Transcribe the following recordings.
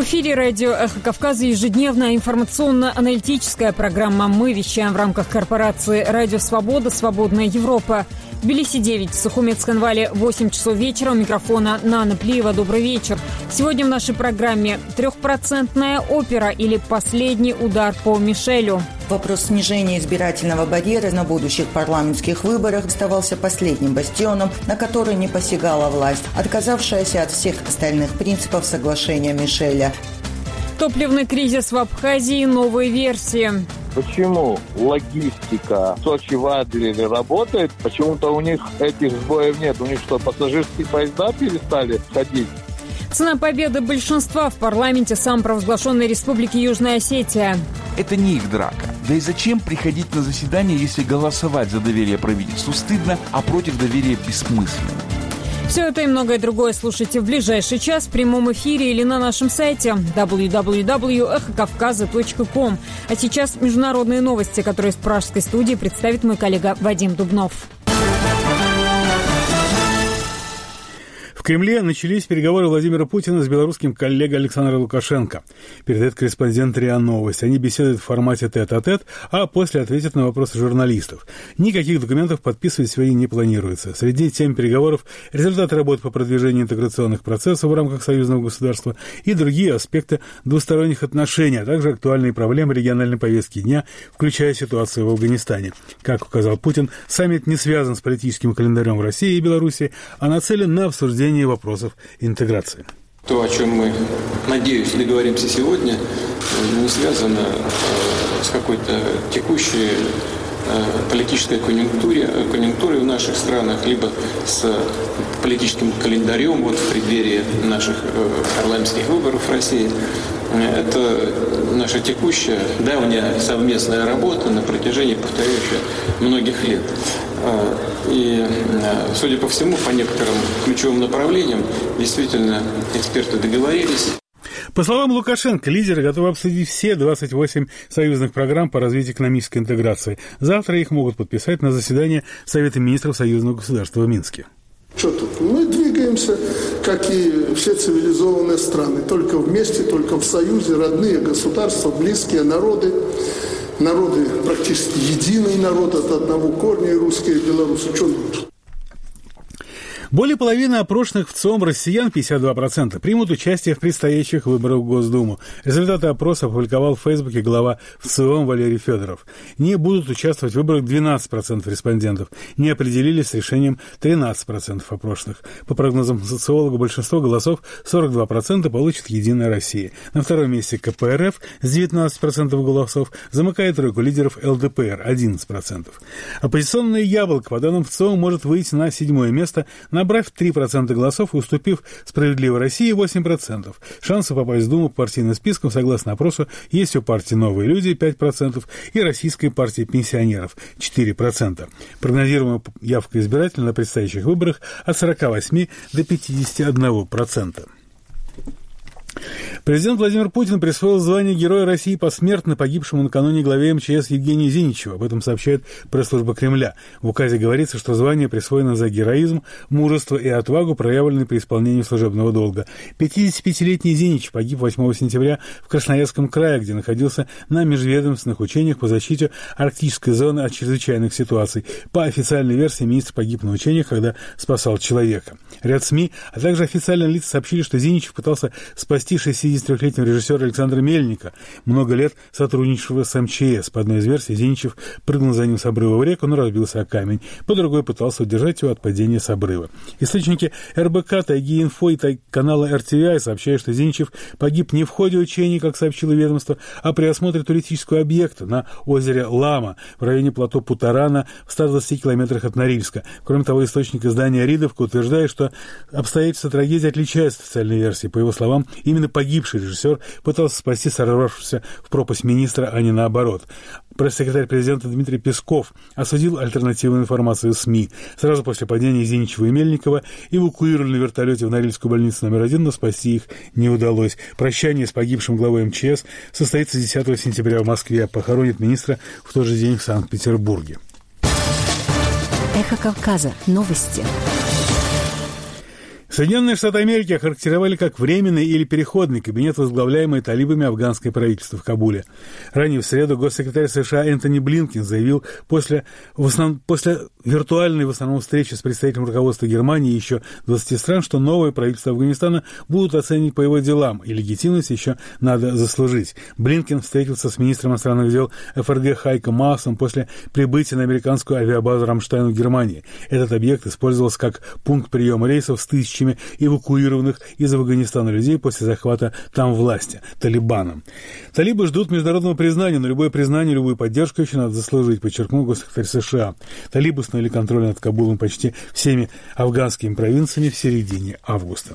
В эфире радио «Эхо Кавказа» ежедневная информационно-аналитическая программа. Мы вещаем в рамках корпорации «Радио Свобода», «Свободная Европа». В Тбилиси 9, в Сухумецком-Вале 8 часов вечера. У микрофона Нана Плиева. Добрый вечер. Сегодня в нашей программе 3% опера или последний удар по Мишелю. Вопрос снижения избирательного барьера на будущих парламентских выборах оставался последним бастионом, на который не посягала власть, отказавшаяся от всех остальных принципов соглашения Мишеля. Топливный кризис в Абхазии. Новые версии. Почему логистика в Сочи в Адлере работает? Почему-то у них этих сбоев нет. У них что, пассажирские поезда перестали ходить? Цена победы большинства в парламенте самопровозглашенной Республики Южная Осетия. Это не их драка. Да и зачем приходить на заседание, если голосовать за доверие правительству стыдно, а против доверия бессмысленно? Все это и многое другое слушайте в ближайший час в прямом эфире или на нашем сайте www.эхокавказа.ком. А сейчас международные новости, которые из пражской студии представит мой коллега Вадим Дубнов. В Кремле начались переговоры Владимира Путина с белорусским коллегой Александром Лукашенко. Передает корреспондент РИА Новости. Они беседуют в формате тет-а-тет, а после ответят на вопросы журналистов. Никаких документов подписывать сегодня не планируется. Среди тем переговоров результаты работы по продвижению интеграционных процессов в рамках союзного государства и другие аспекты двусторонних отношений, а также актуальные проблемы региональной повестки дня, включая ситуацию в Афганистане. Как указал Путин, саммит не связан с политическим календарем в России и Беларуси, а нацелен на обсуждение вопросов интеграции. То, о чем мы, надеюсь, договоримся сегодня, не связано с какой-то текущей политической конъюнктурой в наших странах, либо с политическим календарем в преддверии наших парламентских выборов в России. Это наша текущая, давняя совместная работа на протяжении, повторяю, многих лет. И, судя по всему, по некоторым ключевым направлениям, действительно, эксперты договорились. По словам Лукашенко, лидеры готовы обсудить все 28 союзных программ по развитию экономической интеграции. Завтра их могут подписать на заседании Совета министров союзного государства в Минске. Что тут? Мы двигаемся, как и все цивилизованные страны. Только вместе, только в союзе, родные государства, близкие народы. Народы практически единый народ от одного корня, и русские, и белорусы. Что тут? Более половины опрошенных в ЦИОМ россиян, 52%, примут участие в предстоящих выборах в Госдуму. Результаты опроса опубликовал в Фейсбуке глава ЦИОМ Валерий Федоров. Не будут участвовать в выборах 12% респондентов. Не определились с решением 13% опрошенных. По прогнозам социолога, большинство голосов, 42%, получит «Единая Россия». На втором месте КПРФ с 19% голосов замыкает тройку лидеров ЛДПР, 11%. Оппозиционное «Яблоко», по данным ЦИОМ, может выйти на 7-е место, набрав 3% голосов и уступив «Справедливой России» 8%. Шансы попасть в Думу по партийным спискам, согласно опросу, есть у партии «Новые люди» 5% и Российской партии пенсионеров 4%. Прогнозируемая явка избирателей на предстоящих выборах от 48 до 51%. Президент Владимир Путин присвоил звание Героя России посмертно погибшему накануне главе МЧС Евгению Зиничеву. Об этом сообщает пресс-служба Кремля. В указе говорится, что звание присвоено за героизм, мужество и отвагу, проявленные при исполнении служебного долга. 55-летний Зиничев погиб 8 сентября в Красноярском крае, где находился на межведомственных учениях по защите арктической зоны от чрезвычайных ситуаций. По официальной версии, министр погиб на учениях, когда спасал человека. Ряд СМИ, а также официальные лица сообщили, что Зиничев пытался спасти 63-летнего режиссера Александра Мельника, много лет сотрудничавшего с МЧС. По одной из версий, Зиничев прыгнул за ним с обрыва в реку, но разбился о камень. По другой пытался удержать его от падения с обрыва. Источники РБК, Тайги-Инфо и канала РТВИ сообщают, что Зиничев погиб не в ходе учений, как сообщило ведомство, а при осмотре туристического объекта на озере Лама в районе плато Путарана в 120 километрах от Норильска. Кроме того, источник издания «Ридовка» утверждает, что обстоятельства трагедии отличаются от официальной версии. По его словам, именно погибший режиссер пытался спасти сорвавшегося в пропасть министра, а не наоборот. Пресс-секретарь президента Дмитрий Песков осудил альтернативную информацию СМИ. Сразу после падения Зиничева и Мельникова эвакуировали на вертолете в Норильскую больницу номер 1, но спасти их не удалось. Прощание с погибшим главой МЧС состоится 10 сентября в Москве. Похоронит министра в тот же день в Санкт-Петербурге. Эхо Кавказа. Новости. Соединенные Штаты Америки охарактеризовали как временный или переходный кабинет, возглавляемый талибами афганское правительство в Кабуле. Ранее в среду госсекретарь США Энтони Блинкен заявил после виртуальной в основном встречи с представителем руководства Германии и еще 20 стран, что новое правительство Афганистана будут оценивать по его делам, и легитимность еще надо заслужить. Блинкен встретился с министром иностранных дел ФРГ Хайко Маасом после прибытия на американскую авиабазу Рамштайн в Германии. Этот объект использовался как пункт приема рейсов с тысячами эвакуированных из Афганистана людей после захвата там власти талибаном. Талибы ждут международного признания, но любое признание, любую поддержку еще надо заслужить, подчеркнул госсекретарь США. Талибы установили контроль над Кабулом почти всеми афганскими провинциями в середине августа.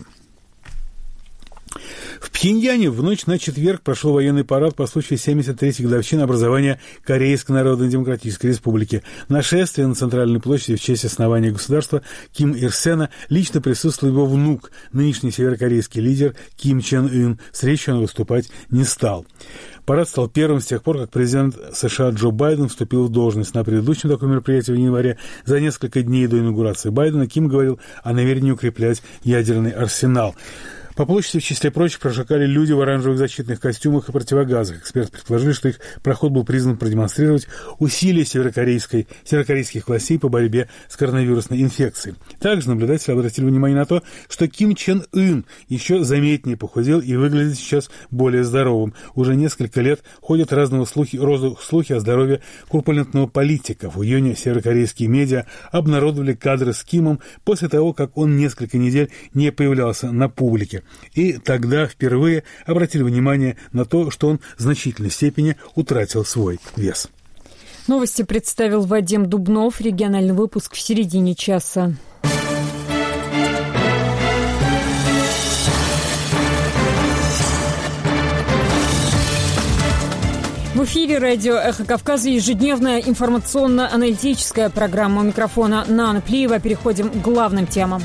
В Пхеньяне в ночь на четверг прошел военный парад по случаю 73-й годовщины образования Корейской Народно-Демократической Республики. На шествии на Центральной площади в честь основания государства Ким Ир Сена лично присутствовал его внук, нынешний северокорейский лидер Ким Чен Ын. С речью он выступать не стал. Парад стал первым с тех пор, как президент США Джо Байден вступил в должность. На предыдущем таком мероприятии в январе, за несколько дней до инаугурации Байдена, Ким говорил о намерении укреплять ядерный арсенал. По площади, в числе прочих, прошагали люди в оранжевых защитных костюмах и противогазах. Эксперты предположили, что их проход был призван продемонстрировать усилия северокорейских властей по борьбе с коронавирусной инфекцией. Также наблюдатели обратили внимание на то, что Ким Чен Ын еще заметнее похудел и выглядит сейчас более здоровым. Уже несколько лет ходят разные слухи о здоровье корпулентного политика. В июне северокорейские медиа обнародовали кадры с Кимом после того, как он несколько недель не появлялся на публике. И тогда впервые обратили внимание на то, что он в значительной степени утратил свой вес. Новости представил Вадим Дубнов. Региональный выпуск в середине часа. В эфире радио «Эхо Кавказа» ежедневная информационно-аналитическая программа. У микрофона Нана Плиева. Переходим к главным темам.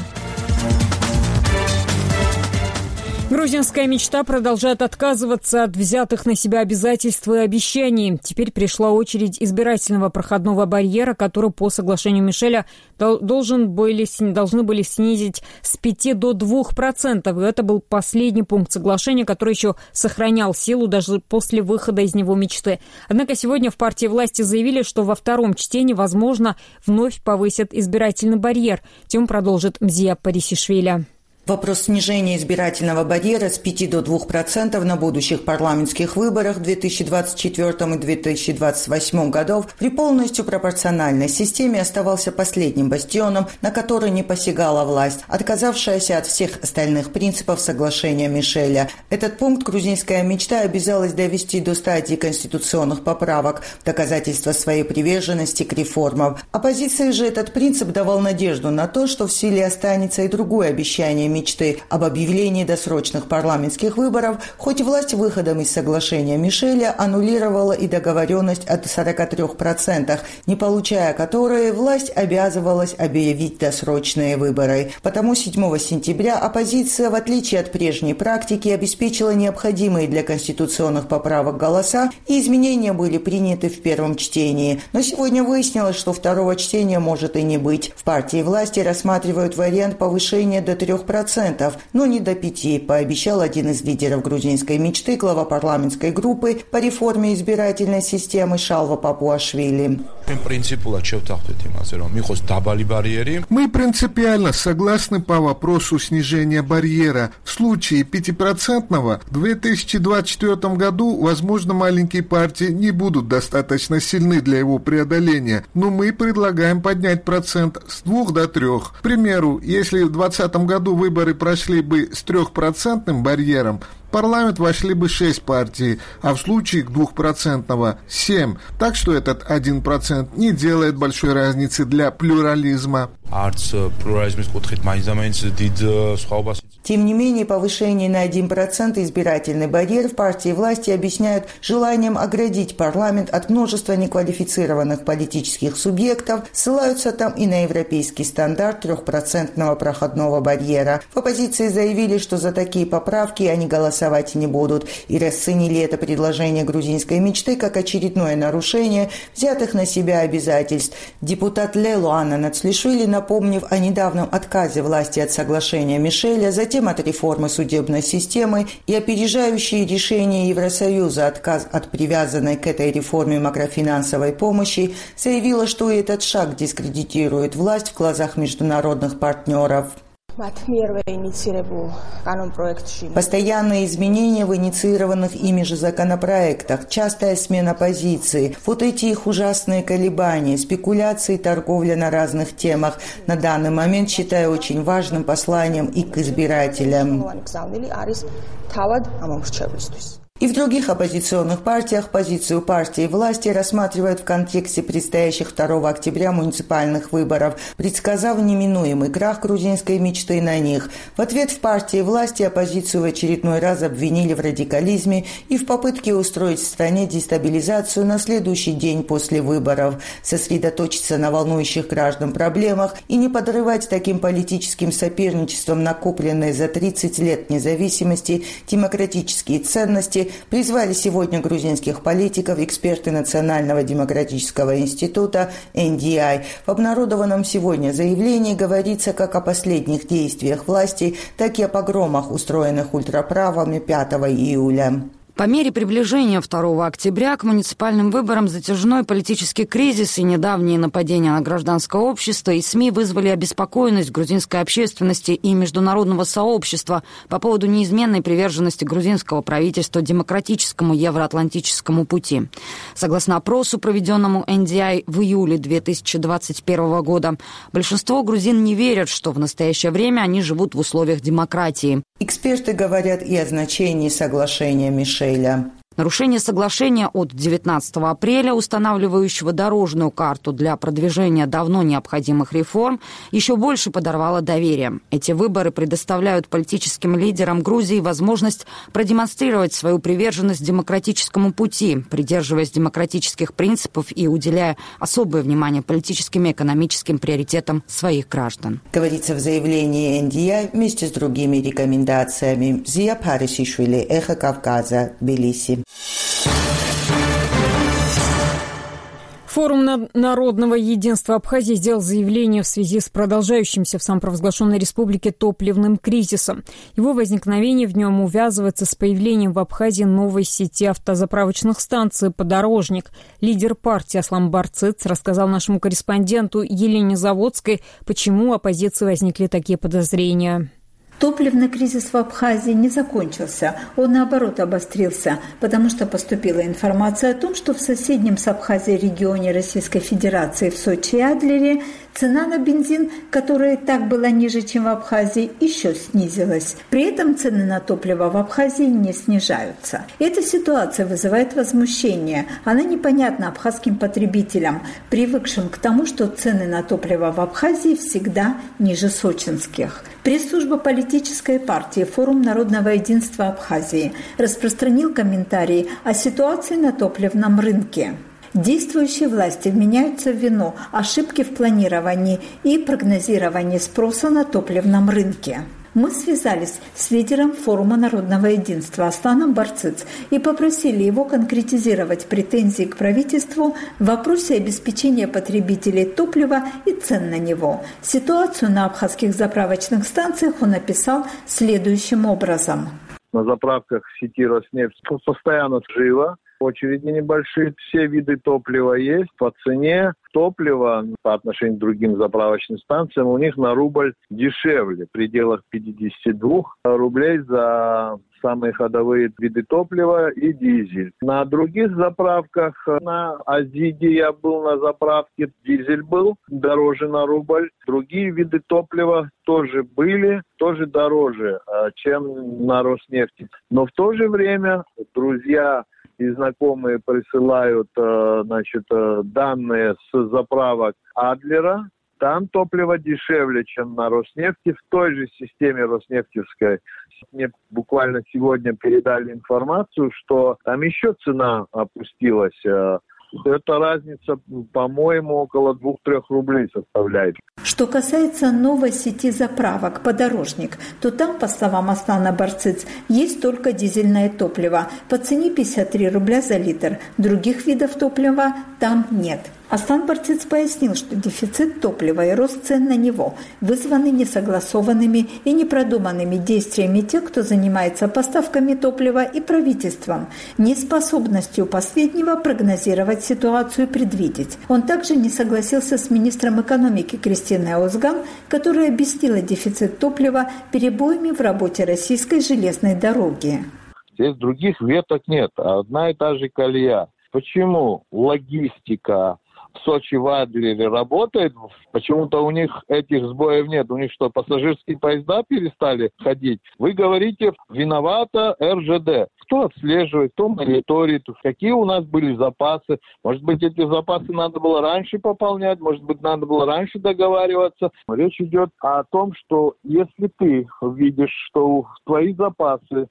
Грузинская мечта продолжает отказываться от взятых на себя обязательств и обещаний. Теперь пришла очередь избирательного проходного барьера, который по соглашению Мишеля должны были снизить с 5 до 2%. И это был последний пункт соглашения, который еще сохранял силу даже после выхода из него мечты. Однако сегодня в партии власти заявили, что во втором чтении, возможно, вновь повысят избирательный барьер. Тему продолжит Мзия Парисишвили. Вопрос снижения избирательного барьера с 5 до 2% на будущих парламентских выборах в 2024 и 2028 годов при полностью пропорциональной системе оставался последним бастионом, на который не посягала власть, отказавшаяся от всех остальных принципов соглашения Мишеля. Этот пункт грузинская мечта обязалась довести до стадии конституционных поправок, доказательства своей приверженности к реформам. Оппозиции же этот принцип давал надежду на то, что в силе останется и другое обещание мечты об объявлении досрочных парламентских выборов, хоть власть выходом из соглашения Мишеля аннулировала и договоренность о 43%, не получая которые власть обязывалась объявить досрочные выборы. Потому 7 сентября оппозиция, в отличие от прежней практики, обеспечила необходимые для конституционных поправок голоса, и изменения были приняты в первом чтении. Но сегодня выяснилось, что второго чтения может и не быть. В партии власти рассматривают вариант повышения до 3%, но не до 5%, пообещал один из лидеров грузинской мечты, глава парламентской группы по реформе избирательной системы Шалва Папуашвили. Мы принципиально согласны по вопросу снижения барьера. В случае 5% в 2024 году, возможно, маленькие партии не будут достаточно сильны для его преодоления, но мы предлагаем поднять процент с 2 до 3. К примеру, если в 2020 году выборы прошли бы с 3% барьером, в парламент вошли бы 6 партий, а в случае 2% 7. Так что этот 1% не делает большой разницы для плюрализма. Тем не менее, повышение на 1% избирательный барьер в партии власти объясняют желанием оградить парламент от множества неквалифицированных политических субъектов, ссылаются там и на европейский стандарт 3% проходного барьера. В оппозиции заявили, что за такие поправки они голосовать не будут, и расценили это предложение грузинской мечты как очередное нарушение взятых на себя обязательств. Депутат Лелу Анна Нацлишвили, напомнив о недавнем отказе власти от соглашения Мишеля, затем от реформы судебной системы и опережающие решения Евросоюза отказ от привязанной к этой реформе макрофинансовой помощи, заявила, что и этот шаг дискредитирует власть в глазах международных партнеров. Постоянные изменения в инициированных ими же законопроектах, частая смена позиции, вот эти их ужасные колебания, спекуляции, торговля на разных темах на данный момент считаю очень важным посланием и к избирателям. И в других оппозиционных партиях позицию партии власти рассматривают в контексте предстоящих 2 октября муниципальных выборов, предсказав неминуемый крах грузинской мечты на них. В ответ в партии власти оппозицию в очередной раз обвинили в радикализме и в попытке устроить в стране дестабилизацию на следующий день после выборов, сосредоточиться на волнующих граждан проблемах и не подрывать таким политическим соперничеством накопленные за 30 лет независимости демократические ценности, призвали сегодня грузинских политиков эксперты Национального демократического института NDI. В обнародованном сегодня заявлении говорится как о последних действиях власти, так и о погромах, устроенных ультраправыми 5 июля. По мере приближения 2 октября к муниципальным выборам затяжной политический кризис и недавние нападения на гражданское общество и СМИ вызвали обеспокоенность грузинской общественности и международного сообщества по поводу неизменной приверженности грузинского правительства демократическому евроатлантическому пути. Согласно опросу, проведенному NDI в июле 2021 года, большинство грузин не верят, что в настоящее время они живут в условиях демократии. Эксперты говорят и о значении соглашения Мишеля. Нарушение соглашения от 19 апреля, устанавливающего дорожную карту для продвижения давно необходимых реформ, еще больше подорвало доверие. Эти выборы предоставляют политическим лидерам Грузии возможность продемонстрировать свою приверженность демократическому пути, придерживаясь демократических принципов и уделяя особое внимание политическим и экономическим приоритетам своих граждан. Говорится в заявлении NDI вместе с другими рекомендациями. Зия Парисишвили, Эхо Кавказа, Тбилиси. Форум народного единства Абхазии сделал заявление в связи с продолжающимся в самопровозглашенной республике топливным кризисом. Его возникновение в нем увязывается с появлением в Абхазии новой сети автозаправочных станций «Подорожник». Лидер партии Аслан Барцыц рассказал нашему корреспонденту Елене Заводской, почему у оппозиции возникли такие подозрения. Топливный кризис в Абхазии не закончился, он наоборот обострился, потому что поступила информация о том, что в соседнем с Абхазией регионе Российской Федерации в Сочи и Адлере цена на бензин, которая и так была ниже, чем в Абхазии, еще снизилась. При этом цены на топливо в Абхазии не снижаются. Эта ситуация вызывает возмущение. Она непонятна абхазским потребителям, привыкшим к тому, что цены на топливо в Абхазии всегда ниже сочинских. Пресс-служба политической партии «Форум народного единства Абхазии» распространил комментарии о ситуации на топливном рынке. Действующие власти вменяются в вину ошибки в планировании и прогнозировании спроса на топливном рынке. Мы связались с лидером Форума народного единства Асланом Барцыц и попросили его конкретизировать претензии к правительству в вопросе обеспечения потребителей топлива и цен на него. Ситуацию на абхазских заправочных станциях он описал следующим образом. На заправках сети Роснефть постоянно живо. Очереди небольшие, все виды топлива есть. По цене топлива по отношению к другим заправочным станциям у них на рубль дешевле, в пределах 52 рублей за самые ходовые виды топлива и дизель. На других заправках, на Азиде я был на заправке, дизель был дороже на рубль. Другие виды топлива тоже были, тоже дороже, чем на Роснефти. Но в то же время друзья и знакомые присылают данные с заправок Адлера, Там топливо дешевле, чем на Роснефти, в той же системе роснефтевской. Мне буквально сегодня передали информацию, что там еще цена опустилась. Эта разница, по-моему, около 2-3 рублей составляет. Что касается новой сети заправок «Подорожник», то там, по словам Аслана Барциц, есть только дизельное топливо по цене 53 рубля за литр. Других видов топлива там нет. Аслан Барциц пояснил, что дефицит топлива и рост цен на него вызваны несогласованными и непродуманными действиями тех, кто занимается поставками топлива, и правительством, неспособностью последнего прогнозировать ситуацию и предвидеть. Он также не согласился с министром экономики Кристиной Озган, которая объяснила дефицит топлива перебоями в работе российской железной дороги. Здесь других веток нет, одна и та же колея. Почему логистика в Сочи, в Адлере работает? Почему-то у них этих сбоев нет. У них что, пассажирские поезда перестали ходить? Вы говорите, виновата РЖД. Кто отслеживает, кто мониторит, какие у нас были запасы? Может быть, эти запасы надо было раньше пополнять, может быть, надо было раньше договариваться. Речь идет о том, что если ты видишь, что твои запасы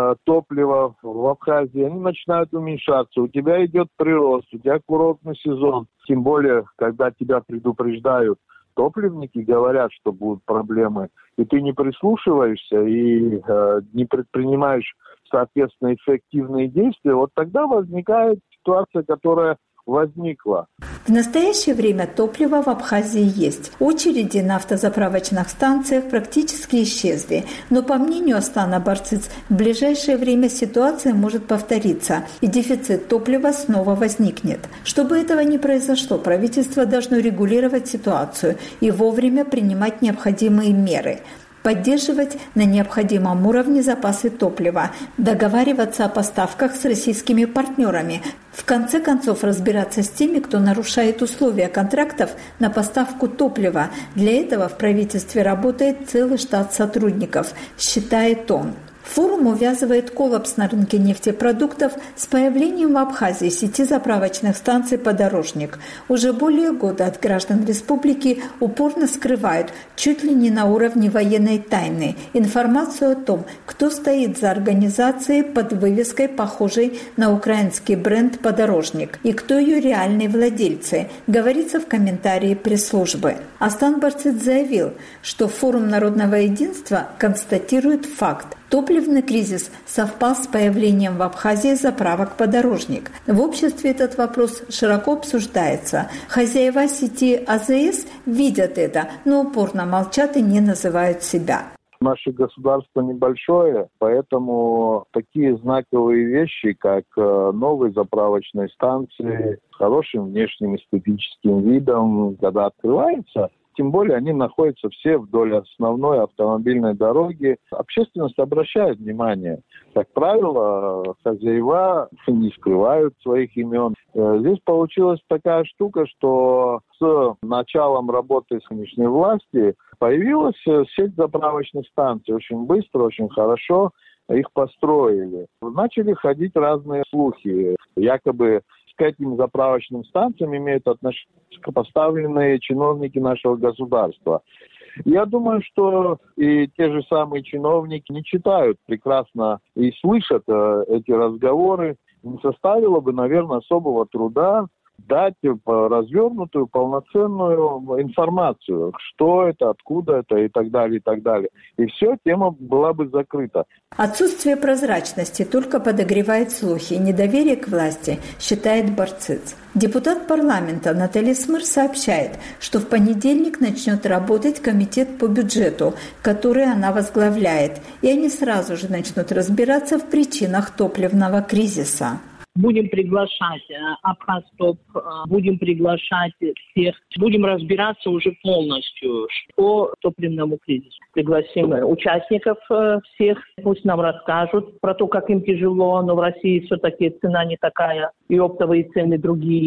топлива в Абхазии, они начинают уменьшаться, у тебя идет прирост, у тебя курортный сезон. Тем более, когда тебя предупреждают топливники, говорят, что будут проблемы, и ты не прислушиваешься и не предпринимаешь, соответственно, эффективные действия, вот тогда возникает ситуация, которая возникла. В настоящее время топливо в Абхазии есть. Очереди на автозаправочных станциях практически исчезли. Но, по мнению Аслана Барциц, в ближайшее время ситуация может повториться, и дефицит топлива снова возникнет. Чтобы этого не произошло, правительство должно регулировать ситуацию и вовремя принимать необходимые меры. Поддерживать на необходимом уровне запасы топлива, договариваться о поставках с российскими партнерами, в конце концов разбираться с теми, кто нарушает условия контрактов на поставку топлива. Для этого в правительстве работает целый штат сотрудников, считает он. Форум увязывает коллапс на рынке нефтепродуктов с появлением в Абхазии сети заправочных станций «Подорожник». Уже более года от граждан республики упорно скрывают, чуть ли не на уровне военной тайны, информацию о том, кто стоит за организацией под вывеской, похожей на украинский бренд «Подорожник», и кто ее реальные владельцы, говорится в комментарии пресс-службы. Аслан Барциц заявил, что Форум народного единства констатирует факт. Топливный кризис совпал с появлением в Абхазии заправок «Подорожник». В обществе этот вопрос широко обсуждается. Хозяева сети АЗС видят это, но упорно молчат и не называют себя. Наше государство небольшое, поэтому такие знаковые вещи, как новые заправочные станции с хорошим внешним эстетическим видом, когда открываются, тем более они находятся все вдоль основной автомобильной дороги. Общественность обращает внимание. Как правило, хозяева не скрывают своих имен. Здесь получилась такая штука, что с началом работы нынешней власти появилась сеть заправочных станций. Очень быстро, очень хорошо их построили. Начали ходить разные слухи. Якобы к этим заправочным станциям имеют отношение поставленные чиновники нашего государства. Я думаю, что и те же самые чиновники не читают прекрасно и слышат эти разговоры. Не составило бы, наверное, особого труда дать развернутую, полноценную информацию, что это, откуда это и так далее, и так далее. И все, тема была бы закрыта. Отсутствие прозрачности только подогревает слухи и недоверие к власти, считает Барциц. Депутат парламента Наталья Смыр сообщает, что в понедельник начнет работать комитет по бюджету, который она возглавляет, и они сразу же начнут разбираться в причинах топливного кризиса. Будем приглашать Абхазтоп, будем приглашать всех, будем разбираться уже полностью по топливному кризису. Пригласим участников всех, пусть нам расскажут про то, как им тяжело, но в России все-таки цена не такая и оптовые цены другие.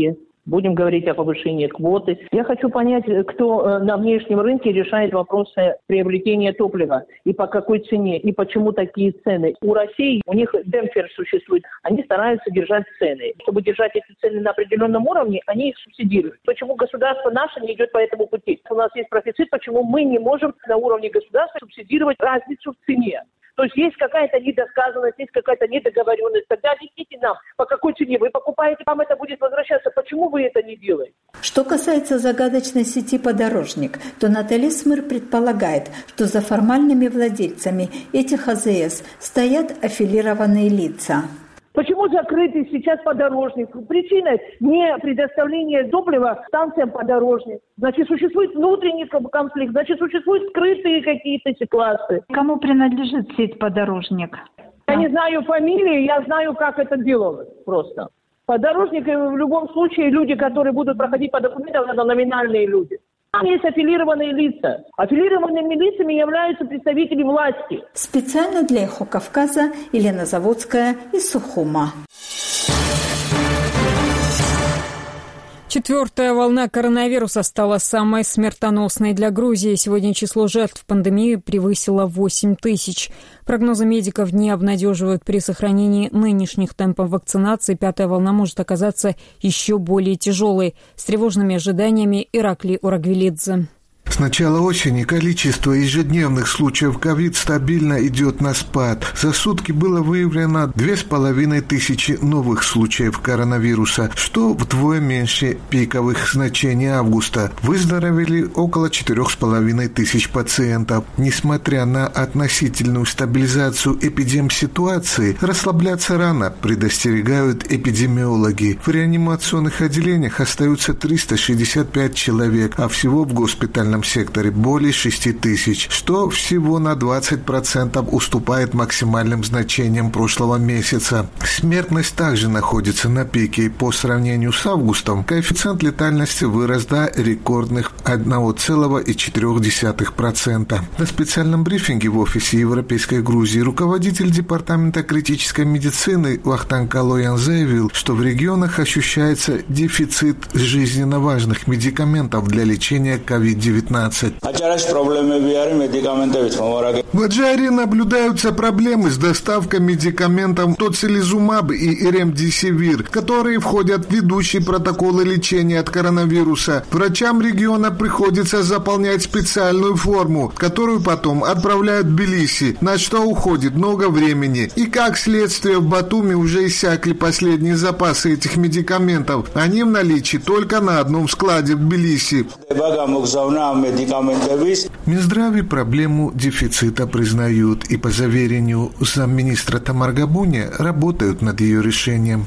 Будем говорить о повышении квоты. Я хочу понять, кто на внешнем рынке решает вопросы приобретения топлива и по какой цене, и почему такие цены. У России, у них демпфер существует, они стараются держать цены. Чтобы держать эти цены на определенном уровне, они их субсидируют. Почему государство наше не идет по этому пути? У нас есть профицит, почему мы не можем на уровне государства субсидировать разницу в цене? То есть есть какая-то недосказанность, есть какая-то недоговоренность. Тогда объясните нам, по какой цене вы покупаете, вам это будет возвращаться. Почему вы это не делаете? Что касается загадочной сети «Подорожник», то Наталья Смыр предполагает, что за формальными владельцами этих АЗС стоят аффилированные лица. Почему закрыты сейчас подорожник? Причина не предоставления топлива станциям подорожник. Значит, существует внутренний конфликт, значит, существуют скрытые какие-то ситуации. Кому принадлежит сеть «Подорожник»? Я не знаю фамилии, я знаю, как это делалось просто. Подорожник в любом случае люди, которые будут проходить по документам, это номинальные люди. Там есть аффилированные лица. Аффилированными лицами являются представители власти. Специально для «Эхо Кавказа» Елена Заводская из Сухума. Четвертая волна коронавируса стала самой смертоносной для Грузии. Сегодня число жертв пандемии превысило 8 тысяч. Прогнозы медиков не обнадеживают. При сохранении нынешних темпов вакцинации пятая волна может оказаться еще более тяжелой. С тревожными ожиданиями Ираклий Урагвелидзе. С начала осени количество ежедневных случаев ковид стабильно идет на спад. За сутки было выявлено 2500 новых случаев коронавируса, что вдвое меньше пиковых значений августа. Выздоровели около 4500 пациентов. Несмотря на относительную стабилизацию эпидемситуации, расслабляться рано, предостерегают эпидемиологи. В реанимационных отделениях остаются 365 человек, а всего в госпитальном секторе более 6 тысяч, что всего на 20% уступает максимальным значениям прошлого месяца. Смертность также находится на пике. По сравнению с августом коэффициент летальности вырос до рекордных 1,4%. На специальном брифинге в офисе Европейской Грузии руководитель департамента критической медицины Вахтанг Калоян заявил, что в регионах ощущается дефицит жизненно важных медикаментов для лечения COVID-19. В Аджаре наблюдаются проблемы с доставкой медикаментов тоцилизумаб и ремдисивир, которые входят в ведущие протоколы лечения от коронавируса. Врачам региона приходится заполнять специальную форму, которую потом отправляют в Тбилиси, на что уходит много времени. И как следствие, в Батуми уже иссякли последние запасы этих медикаментов. Они в наличии только на одном складе в Тбилиси. Минздраве проблему дефицита признают и, по заверению замминистра Тамаргабуни, работают над ее решением.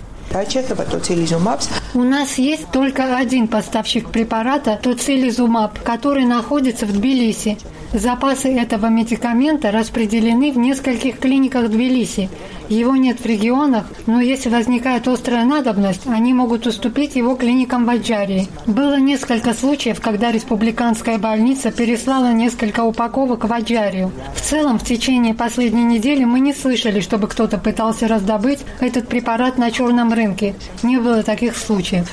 У нас есть только один поставщик препарата тоцилизумаб, который находится в Тбилиси. Запасы этого медикамента распределены в нескольких клиниках Тбилиси. Его нет в регионах, но если возникает острая надобность, они могут уступить его клиникам в Аджарии. Было несколько случаев, когда республиканская больница переслала несколько упаковок в Аджарию. В целом, в течение последней недели мы не слышали, чтобы кто-то пытался раздобыть этот препарат на черном рынке. Не было таких случаев.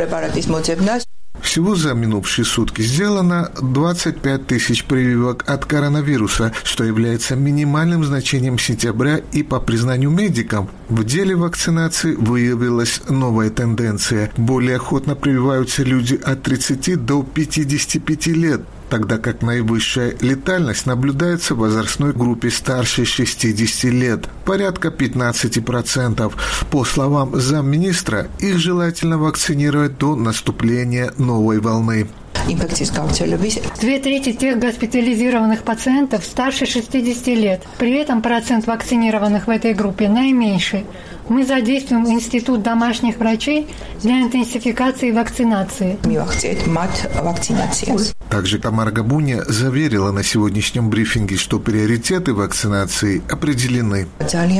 Всего за минувшие сутки сделано 25 тысяч прививок от коронавируса, что является минимальным значением сентября, и по признанию медиков в деле вакцинации выявилась новая тенденция. Более охотно прививаются люди от 30 до 55 лет, тогда как наивысшая летальность наблюдается в возрастной группе старше 60 лет, порядка 15%. По словам замминистра, их желательно вакцинировать до наступления новой волны. 2/3 тех госпитализированных пациентов старше 60 лет. При этом процент вакцинированных в этой группе наименьший. Мы задействуем Институт домашних врачей для интенсификации вакцинации. Также Тамаргабуни заверила на сегодняшнем брифинге, что приоритеты вакцинации определены.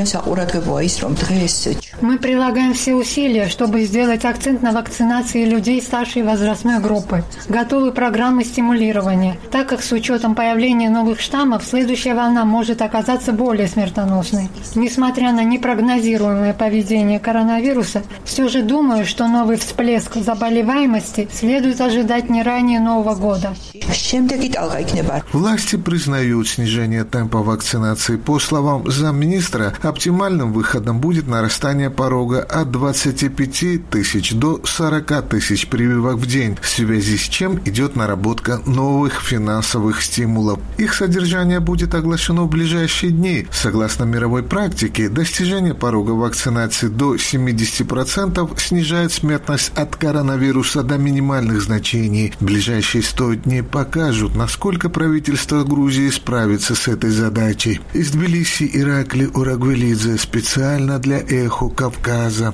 Мы прилагаем все усилия, чтобы сделать акцент на вакцинации людей старшей возрастной группы. Готовы программы стимулирования, так как с учетом появления новых штаммов следующая волна может оказаться более смертоносной. Несмотря на непрогнозируемые поведение коронавируса, все же думаю, что новый всплеск заболеваемости следует ожидать не ранее Нового года. Власти признают снижение темпа вакцинации. По словам замминистра, оптимальным выходом будет нарастание порога от 25 тысяч до 40 тысяч прививок в день, в связи с чем идет наработка новых финансовых стимулов. Их содержание будет оглашено в ближайшие дни. Согласно мировой практике, достижение порога вакцинации до 70% снижает смертность от коронавируса до минимальных значений. Ближайшие 100 дней покажут, насколько правительство Грузии справится с этой задачей. Из Тбилиси Иракли Урагвелидзе специально для «Эхо Кавказа».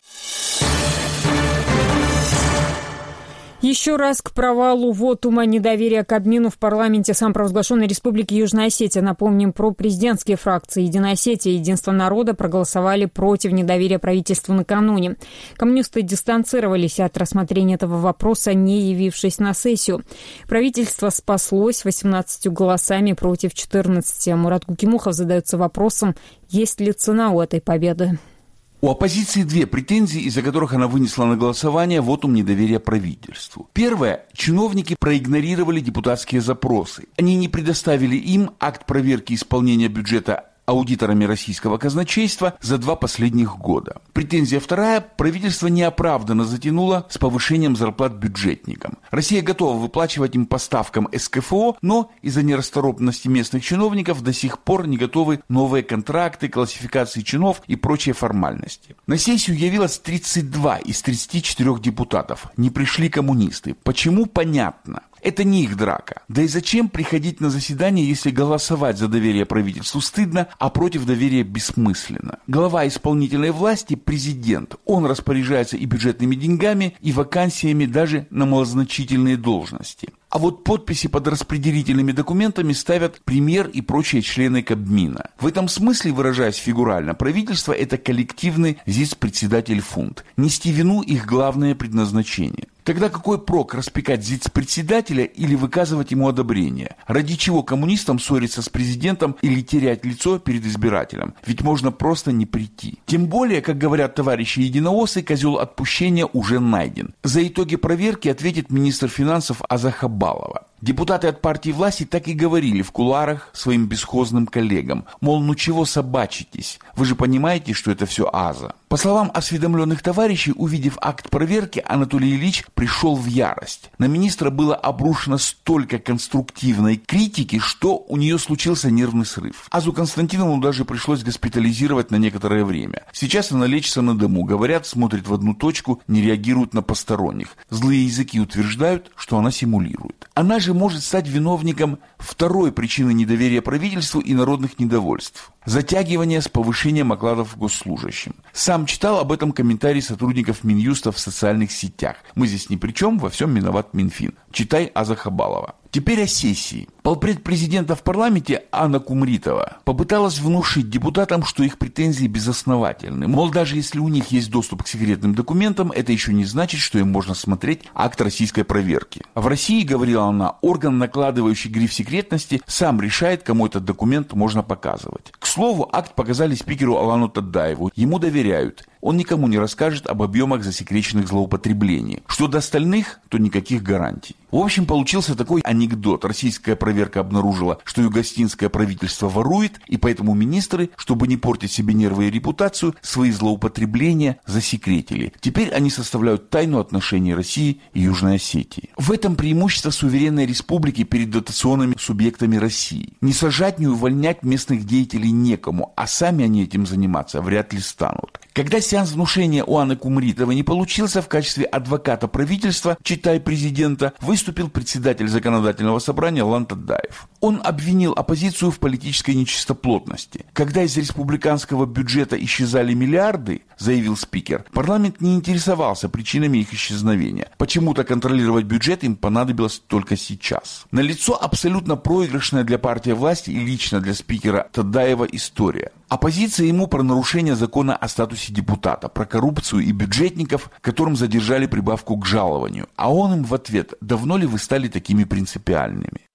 Еще раз к провалу вотума недоверия Кабмину в парламенте самопровозглашенной Республики Южная Осетия. Напомним, пропрезидентские фракции «Единая Осетия» и «Единство народа» проголосовали против недоверия правительству накануне. Коммунисты дистанцировались от рассмотрения этого вопроса, не явившись на сессию. Правительство спаслось 18 голосами против 14. Мурат Кукимухов задается вопросом, есть ли цена у этой победы. У оппозиции две претензии, из-за которых она вынесла на голосование вотум недоверия правительству. Первое. Чиновники проигнорировали депутатские запросы. Они не предоставили им акт проверки исполнения бюджета аудиторами российского казначейства за 2 последних года. Претензия вторая. Правительство неоправданно затянуло с повышением зарплат бюджетникам. Россия готова выплачивать им по ставкам СКФО, но из-за нерасторопности местных чиновников до сих пор не готовы новые контракты, классификации чинов и прочие формальности. На сессию явилось 32 из 34 депутатов. Не пришли коммунисты. Почему? Понятно. Это не их драка. Да и зачем приходить на заседание, если голосовать за доверие правительству стыдно, а против доверия бессмысленно? Глава исполнительной власти – президент. Он распоряжается и бюджетными деньгами, и вакансиями даже на малозначительные должности. А вот подписи под распределительными документами ставят премьер и прочие члены Кабмина. В этом смысле, выражаясь фигурально, правительство – это коллективный зиц-председатель-фунт. Нести вину – их главное предназначение. Тогда какой прок распекать зиц-председателя или выказывать ему одобрение? Ради чего коммунистам ссориться с президентом или терять лицо перед избирателем? Ведь можно просто не прийти. Тем более, как говорят товарищи единооссы, козел отпущения уже найден. За итоги проверки ответит министр финансов Азахабалова. Депутаты от партии власти так и говорили в кулуарах своим бесхозным коллегам. Мол, ну чего собачитесь? Вы же понимаете, что это все аза. По словам осведомленных товарищей, увидев акт проверки, Анатолий Ильич пришел в ярость. На министра было обрушено столько конструктивной критики, что у нее случился нервный срыв. Азу Константиновну даже пришлось госпитализировать на некоторое время. Сейчас она лечится на дому. Говорят, смотрит в одну точку, не реагирует на посторонних. Злые языки утверждают, что она симулирует. Она же может стать виновником второй причины недоверия правительству и народных недовольств. Затягивание с повышением окладов госслужащим. Сам читал об этом комментарий сотрудников Минюста в социальных сетях. Мы здесь ни при чем, во всем виноват Минфин. Читай Азахабалова. Теперь о сессии. Полпред президента в парламенте Анна Кумритова попыталась внушить депутатам, что их претензии безосновательны. Мол, даже если у них есть доступ к секретным документам, это еще не значит, что им можно смотреть акт российской проверки. А в России, говорила она, орган, накладывающий гриф секретности, сам решает, кому этот документ можно показывать. К слову, акт показали спикеру Алану Тадаеву. Ему доверяют. Он никому не расскажет об объемах засекреченных злоупотреблений. Что до остальных, то никаких гарантий. В общем, получился такой анекдот. Российская проверка обнаружила, что югостинское правительство ворует, и поэтому министры, чтобы не портить себе нервы и репутацию, свои злоупотребления засекретили. Теперь они составляют тайну отношений России и Южной Осетии. В этом преимущество суверенной республики перед дотационными субъектами России. Не сажать, не увольнять местных деятелей некому, а сами они этим заниматься вряд ли станут. Когда сеанс внушения у Анны Кумритовой не получился, в качестве адвоката правительства, читай президента, выступил председатель законодательного собрания Алан Тадаев. Он обвинил оппозицию в политической нечистоплотности. Когда из республиканского бюджета исчезали миллиарды, заявил спикер, парламент не интересовался причинами их исчезновения. Почему-то контролировать бюджет им понадобилось только сейчас. Налицо абсолютно проигрышная для партии власти и лично для спикера Тадаева история. Оппозиция ему про нарушение закона о статусе депутата, про коррупцию и бюджетников, которым задержали прибавку к жалованию. А он им в ответ: давно ли вы стали такими принципиальными?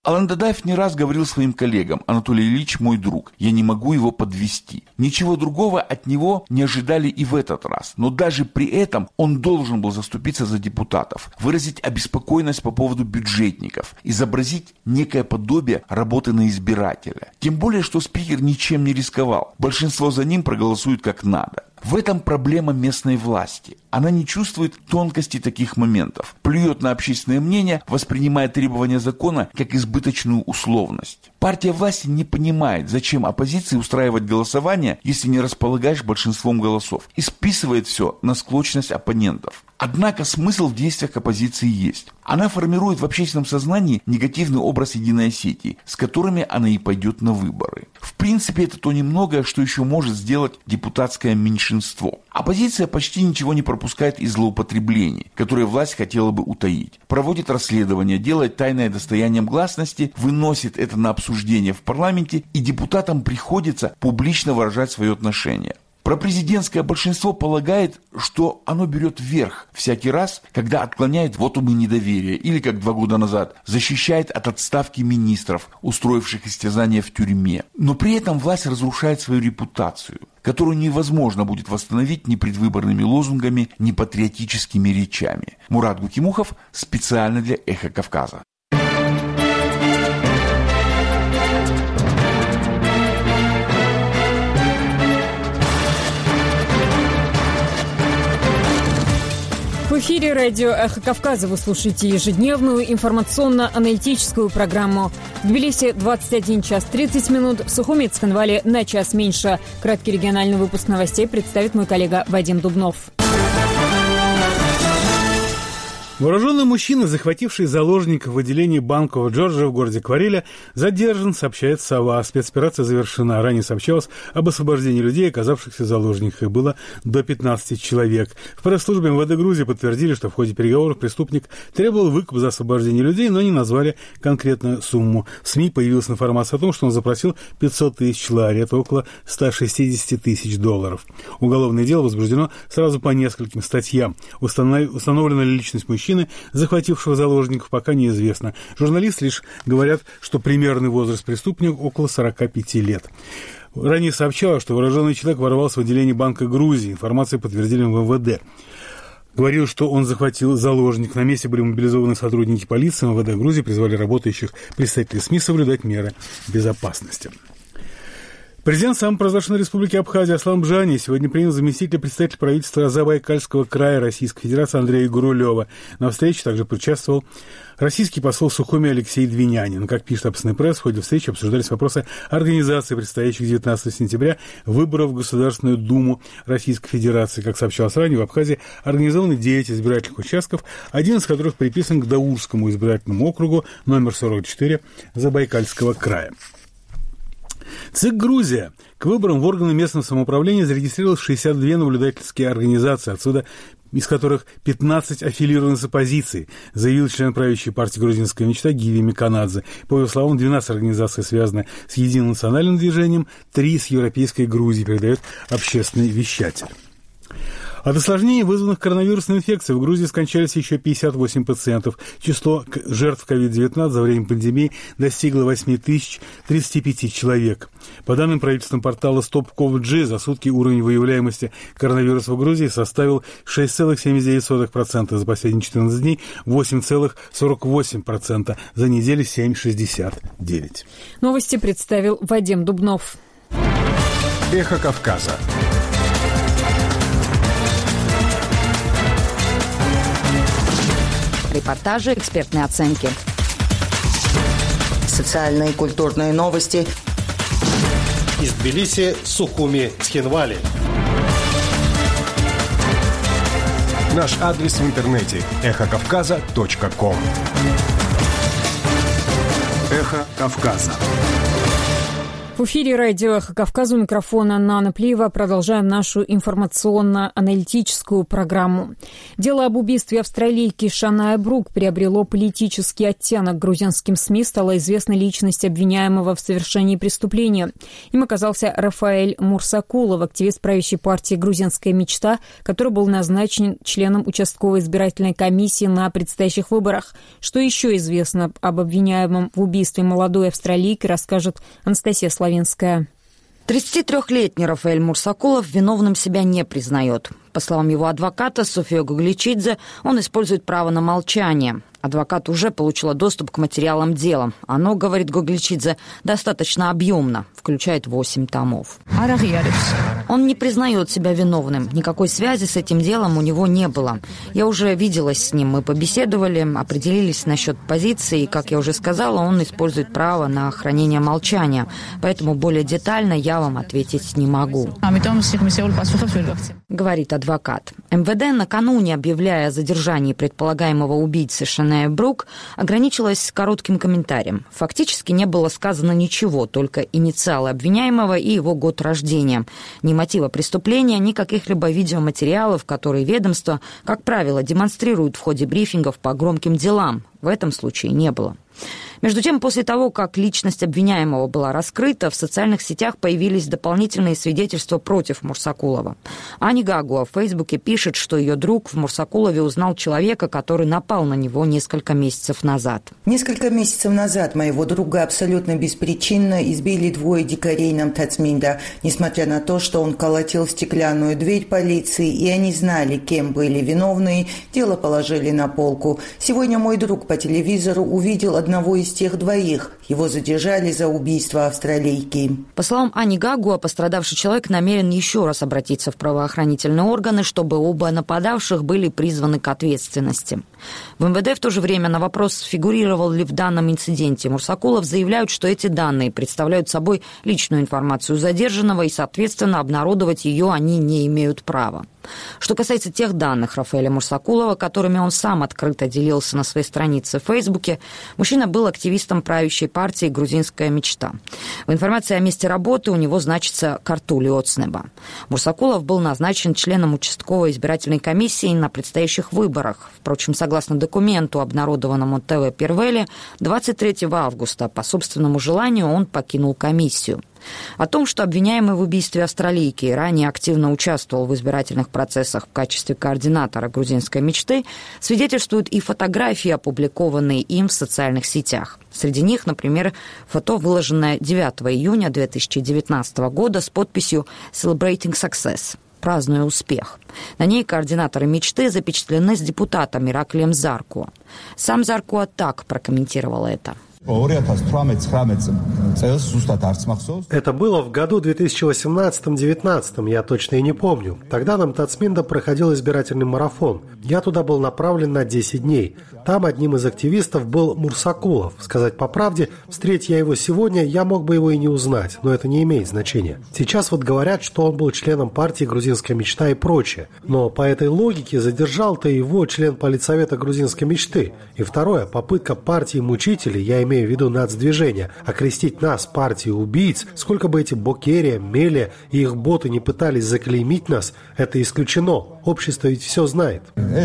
Алан Дадаев не раз говорил своим коллегам: Анатолий Ильич мой друг, я не могу его подвести. Ничего другого от него не ожидали и в этот раз. Но даже при этом он должен был заступиться за депутатов, выразить обеспокоенность по поводу бюджетников, изобразить некое подобие работы на избирателя. Тем более, что спикер ничем не рисковал. Большинство за ним проголосует как надо. В этом проблема местной власти. Она не чувствует тонкости таких моментов, плюет на общественное мнение, воспринимая требования закона как избыточную условность. Партия власти не понимает, зачем оппозиции устраивать голосование, если не располагаешь большинством голосов, и списывает все на склочность оппонентов. Однако смысл в действиях оппозиции есть. Она формирует в общественном сознании негативный образ Единой Осетии, с которыми она и пойдет на выборы. В принципе, это то немногое, что еще может сделать депутатское меньшинство. Оппозиция почти ничего не пропускает из злоупотреблений, которые власть хотела бы утаить. Проводит расследование, делает тайное достоянием гласности, выносит это на обсуждение в парламенте, и депутатам приходится публично выражать свое отношение. Пропрезидентское большинство полагает, что оно берет вверх всякий раз, когда отклоняет вотумы недоверия или, как 2 года назад, защищает от отставки министров, устроивших истязания в тюрьме. Но при этом власть разрушает свою репутацию, которую невозможно будет восстановить ни предвыборными лозунгами, ни патриотическими речами. Мурат Гукимухов специально для «Эхо Кавказа». В эфире радио «Эхо Кавказа» вы слушаете ежедневную информационно-аналитическую программу. В Тбилиси 21 час 30 минут, в Сухуми и Цхинвале на час меньше. Краткий региональный выпуск новостей представит мой коллега Вадим Дубнов. Вооруженный мужчина, захвативший заложников в отделении банка в Джорджия в городе Квариля, задержан, сообщает «Сова». Спецоперация завершена. Ранее сообщалось об освобождении людей, оказавшихся в заложниках. Их было до 15 человек. В пресс-службе МВД Грузии подтвердили, что в ходе переговоров преступник требовал выкуп за освобождение людей, но не назвали конкретную сумму. В СМИ появилась информация о том, что он запросил 500 тысяч лари, это около 160 тысяч долларов. Уголовное дело возбуждено сразу по нескольким статьям. Установлена ли личность мужчины, захватившего заложников, пока неизвестно. Журналисты лишь говорят, что примерный возраст преступника около 45 лет. Ранее сообщалось, что вооруженный человек ворвался в отделение Банка Грузии. Информацию подтвердили в МВД. Говорил, что он захватил заложник. На месте были мобилизованы сотрудники полиции. МВД Грузии призвали работающих представителей СМИ соблюдать меры безопасности. Президент самопровозглашенной республики Абхазия Аслан Бжани сегодня принял заместителя представителя правительства Забайкальского края Российской Федерации Андрея Гурулева. На встрече также участвовал российский посол в Сухуми Алексей Двинянин. Как пишет общественная пресса, в ходе встречи обсуждались вопросы организации предстоящих 19 сентября выборов в Государственную Думу Российской Федерации. Как сообщалось ранее, в Абхазии организованы 9 избирательных участков, один из которых приписан к Даурскому избирательному округу номер 44 Забайкальского края. ЦИК «Грузия». К выборам в органы местного самоуправления зарегистрировалось 62 наблюдательские организации, отсюда из которых 15 аффилированы с оппозицией, заявил член правящей партии «Грузинская мечта» Гиви Миканадзе. По его словам, 12 организаций связаны с единым национальным движением, 3 с Европейской Грузией, передает общественный вещатель. От осложнений, вызванных коронавирусной инфекцией, в Грузии скончались еще 58 пациентов. Число жертв COVID-19 за время пандемии достигло 8035 человек. По данным правительственного портала StopCovid.G, за сутки уровень выявляемости коронавируса в Грузии составил 6,79%, за последние 14 дней 8,48%, за неделю 7,69%. Новости представил Вадим Дубнов. Эхо Кавказа. Репортажи, экспертные оценки. Социальные и культурные новости. Из Тбилиси, Сухуми, Цхинвали. Наш адрес в интернете эхокавказа.ком. Эхо Кавказа. В эфире радио «Эхо Кавказа», у микрофона Нана Плиева. Продолжаем нашу информационно-аналитическую программу. Дело об убийстве австралийки Шания Брук приобрело политический оттенок. Грузинским СМИ стала известна личность обвиняемого в совершении преступления. Им оказался Рафаэль Мурсакулов, активист правящей партии «Грузинская мечта», который был назначен членом участковой избирательной комиссии на предстоящих выборах. Что еще известно об обвиняемом в убийстве молодой австралийки, расскажет Анастасия Славинская. 33-летний Рафаэль Мурсакулов виновным себя не признает. По словам его адвоката София Гугличидзе, он использует право на молчание. Адвокат уже получила доступ к материалам дела. Оно, говорит Гугличидзе, достаточно объемно, включает 8 томов. Он не признает себя виновным. Никакой связи с этим делом у него не было. Я уже виделась с ним, мы побеседовали, определились насчет позиции, и, как я уже сказала, он использует право на хранение молчания. Поэтому более детально я вам ответить не могу, говорит адвокат. МВД, накануне объявляя о задержании предполагаемого убийцы Шания Брук, ограничилась коротким комментарием. Фактически не было сказано ничего, только инициалы обвиняемого и его год рождения. Ни мотива преступления, ни каких-либо видеоматериалов, которые ведомство, как правило, демонстрирует в ходе брифингов по громким делам. В этом случае не было. Между тем, после того, как личность обвиняемого была раскрыта, в социальных сетях появились дополнительные свидетельства против Мурсакулова. Ани Гагуа в Фейсбуке пишет, что ее друг в Мурсакулове узнал человека, который напал на него несколько месяцев назад. Несколько месяцев назад моего друга абсолютно беспричинно избили 2 дикарей на Мтацминда, несмотря на то, что он колотил в стеклянную дверь полиции, и они знали, кем были виновные, дело положили на полку. Сегодня мой друг по телевизору увидел одного из тех 2. Его задержали за убийство австралийки. По словам Ани Гагуа, пострадавший человек намерен еще раз обратиться в правоохранительные органы, чтобы оба нападавших были призваны к ответственности. В МВД в то же время на вопрос, фигурировал ли в данном инциденте Мурсакулов, заявляют, что эти данные представляют собой личную информацию задержанного и, соответственно, обнародовать ее они не имеют права. Что касается тех данных Рафаэля Мурсакулова, которыми он сам открыто делился на своей странице в Фейсбуке, мужчина был активистом правящей партии «Грузинская мечта». В информации о месте работы у него значится Картули Оцнеба. Мурсакулов был назначен членом участковой избирательной комиссии на предстоящих выборах. Впрочем, согласно документу, обнародованному ТВ Первели, 23 августа по собственному желанию он покинул комиссию. О том, что обвиняемый в убийстве австралийки ранее активно участвовал в избирательных процессах в качестве координатора грузинской мечты, свидетельствуют и фотографии, опубликованные им в социальных сетях. Среди них, например, фото, выложенное 9 июня 2019 года с подписью «Celebrating Success» – «Празднуя успех». На ней координаторы мечты запечатлены с депутатом Ираклием Заркуа. Сам Заркуа так прокомментировал это. Это было в году 2018-19, я точно и не помню. Тогда на Мтацминда проходил избирательный марафон. Я туда был направлен на 10 дней. Там одним из активистов был Мурсакулов. Сказать по правде, встреть я его сегодня, я мог бы его и не узнать, но это не имеет значения. Сейчас вот говорят, что он был членом партии «Грузинская мечта» и прочее. Но по этой логике задержал-то его член политсовета «Грузинской мечты». И второе, попытка партии мучителей, я имею в виду нацдвижение, окрестить нас партией убийц, сколько бы эти Бокерия, Мелия и их боты не пытались заклеймить нас, это исключено. Общество ведь все знает.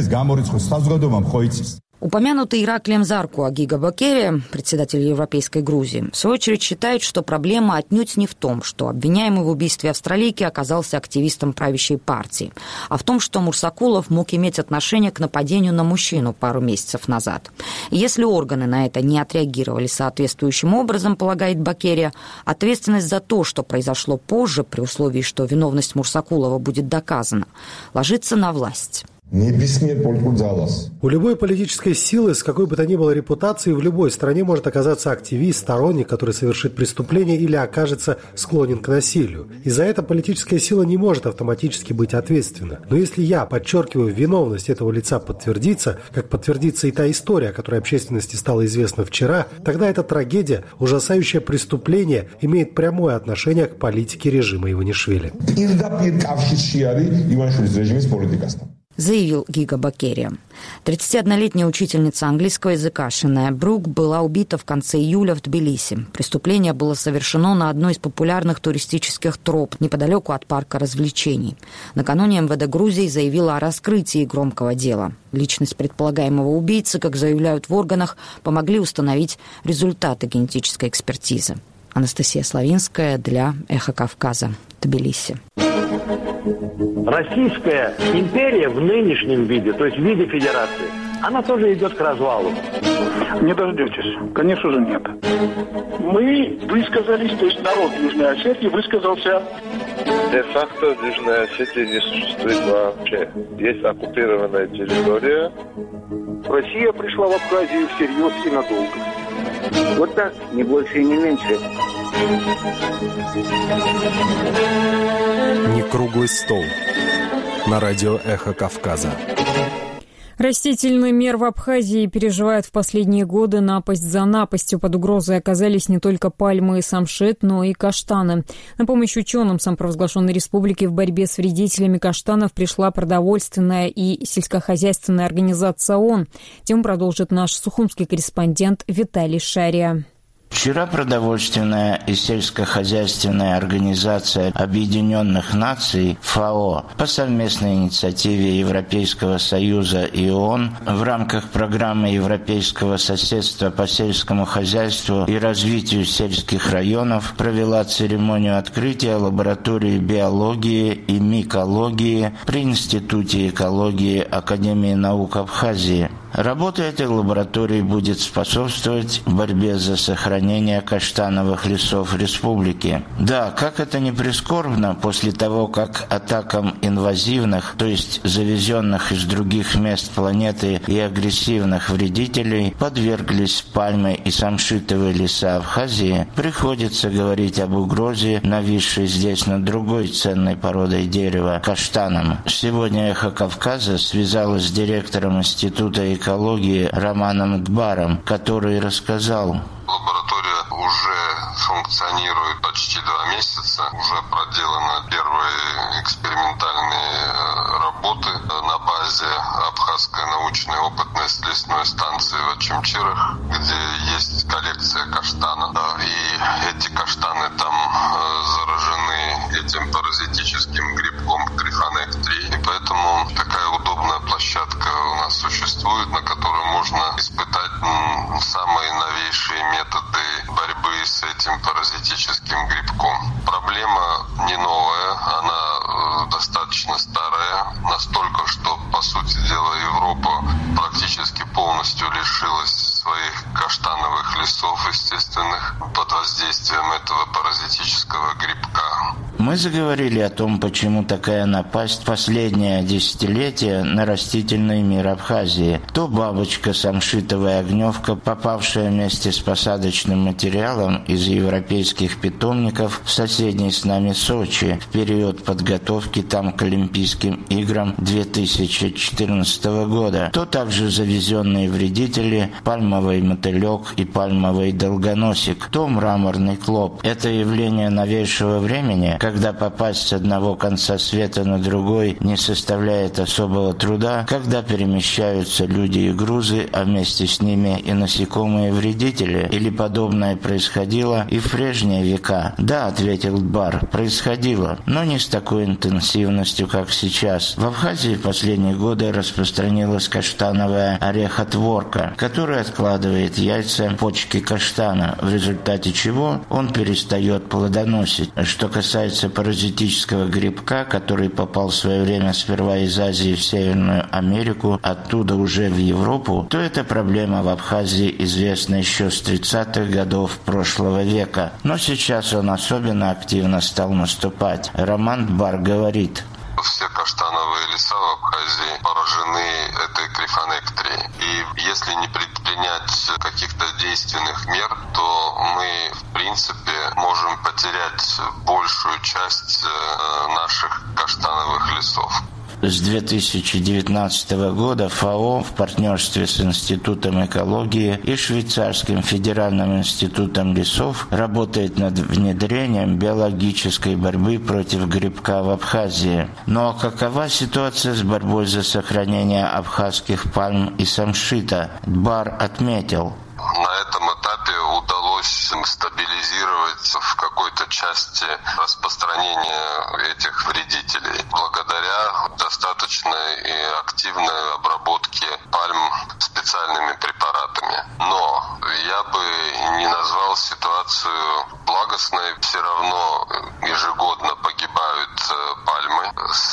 Упомянутый Ираклием Заркуа Гига Бокерия, председатель Европейской Грузии, в свою очередь считает, что проблема отнюдь не в том, что обвиняемый в убийстве австралийки оказался активистом правящей партии, а в том, что Мурсакулов мог иметь отношение к нападению на мужчину пару месяцев назад. И если органы на это не отреагировали соответствующим образом, полагает Бокерия, ответственность за то, что произошло позже, при условии, что виновность Мурсакулова будет доказана, ложится на власть. У любой политической силы, с какой бы то ни было репутацией, в любой стране может оказаться активист, сторонник, который совершит преступление или окажется склонен к насилию. И за это политическая сила не может автоматически быть ответственна. Но если я, подчеркиваю, виновность этого лица подтвердится, как подтвердится и та история, которая общественности стала известна вчера, тогда эта трагедия, ужасающее преступление, имеет прямое отношение к политике режима Иванишвили. заявил Гига Бакерия. 31-летняя учительница английского языка Шиная Брук была убита в конце июля в Тбилиси. Преступление было совершено на одной из популярных туристических троп неподалеку от парка развлечений. Накануне МВД Грузии заявила о раскрытии громкого дела. Личность предполагаемого убийцы, как заявляют в органах, помогли установить результаты генетической экспертизы. Анастасия Славинская для «Эхо Кавказа», Тбилиси. Российская империя в нынешнем виде, то есть в виде федерации, она тоже идет к развалу. Не дождетесь. Конечно же, нет. Мы высказались, то есть народ Южной Осетии высказался. Де-факто Южная Осетия не существует вообще. Есть оккупированная территория. Россия пришла в Абхазию всерьез и надолго. Вот так, не больше и не меньше. Не круглый стол. На радио «Эхо Кавказа». Растительный мир в Абхазии переживает в последние годы напасть за напастью. Под угрозой оказались не только пальмы и самшит, но и каштаны. На помощь ученым самопровозглашенной республики в борьбе с вредителями каштанов пришла продовольственная и сельскохозяйственная организация ООН. Тему продолжит наш сухумский корреспондент Виталий Шария. Вчера продовольственная и сельскохозяйственная организация Объединенных Наций ФАО по совместной инициативе Европейского Союза и ООН в рамках программы Европейского соседства по сельскому хозяйству и развитию сельских районов провела церемонию открытия лаборатории биологии и микологии при Институте экологии Академии наук Абхазии. Работа этой лаборатории будет способствовать борьбе за сохранение каштановых лесов республики. Да, как это ни прискорбно, после того, как атакам инвазивных, то есть завезенных из других мест планеты и агрессивных вредителей, подверглись пальмы и самшитовые леса Абхазии, приходится говорить об угрозе, нависшей здесь над другой ценной породой дерева – каштаном. Сегодня «Эхо Кавказа» связалась с директором Института экологии Романом Дбаром, который рассказал. Лаборатория уже функционирует почти 2 месяца. Уже проделаны первые экспериментальные работы на базе Абхазской научной опытной лесной станции в Очимчирах, где есть коллекция каштана. И эти каштаны там заражены этим паразитическим грибком Трифонектрией. И поэтому такая удобная площадка у нас существует, на которой можно испытать самые новейшие методы борьбы с этим паразитическим грибком. Проблема не новая, она достаточно старая, настолько, что, по сути дела, Европа практически полностью лишилась своих каштановых лесов естественных под воздействием этого паразитического грибка. Мы заговорили о том, почему такая напасть последнее десятилетие на растительный мир Абхазии. То бабочка самшитовая огневка, попавшая вместе с посадочным материалом из европейских питомников в соседней с нами Сочи в период подготовки там к Олимпийским играм 2014 года, то также завезенные вредители пальмовый мотылек и пальмовый долгоносик, то мраморный клоп. Это явление новейшего времени, когда попасть с одного конца света на другой не составляет особого труда, когда перемещаются люди и грузы, а вместе с ними и насекомые-вредители, или подобное происходило и в прежние века? Да, ответил Дбар, происходило, но не с такой интенсивностью, как сейчас. В Абхазии в последние годы распространилась каштановая орехотворка, которая откладывает яйца в почки каштана, в результате чего он перестает плодоносить. Что касается паразитического грибка, который попал в свое время сперва из Азии в Северную Америку, оттуда уже в Европу, то эта проблема в Абхазии известна еще с 30-х годов прошлого века. Но сейчас он особенно активно стал наступать. Роман Дбар говорит. Все каштановые леса в Абхазии поражены этой крифонектрией. И если не предпринять каких-то действенных мер, то мы, в принципе, можем потерять большую часть наших каштановых лесов. С 2019 года ФАО в партнерстве с Институтом экологии и Швейцарским федеральным институтом лесов работает над внедрением биологической борьбы против грибка в Абхазии. Но какова ситуация с борьбой за сохранение абхазских пальм и самшита? Дбар отметил: на этом этапе удалось стабилизировать в какой-то части распространение этих вредителей благодаря достаточной и активной обработке пальм специальными препаратами. Но я бы не назвал ситуацию благостной. Все равно ежегодно погибают пальмы.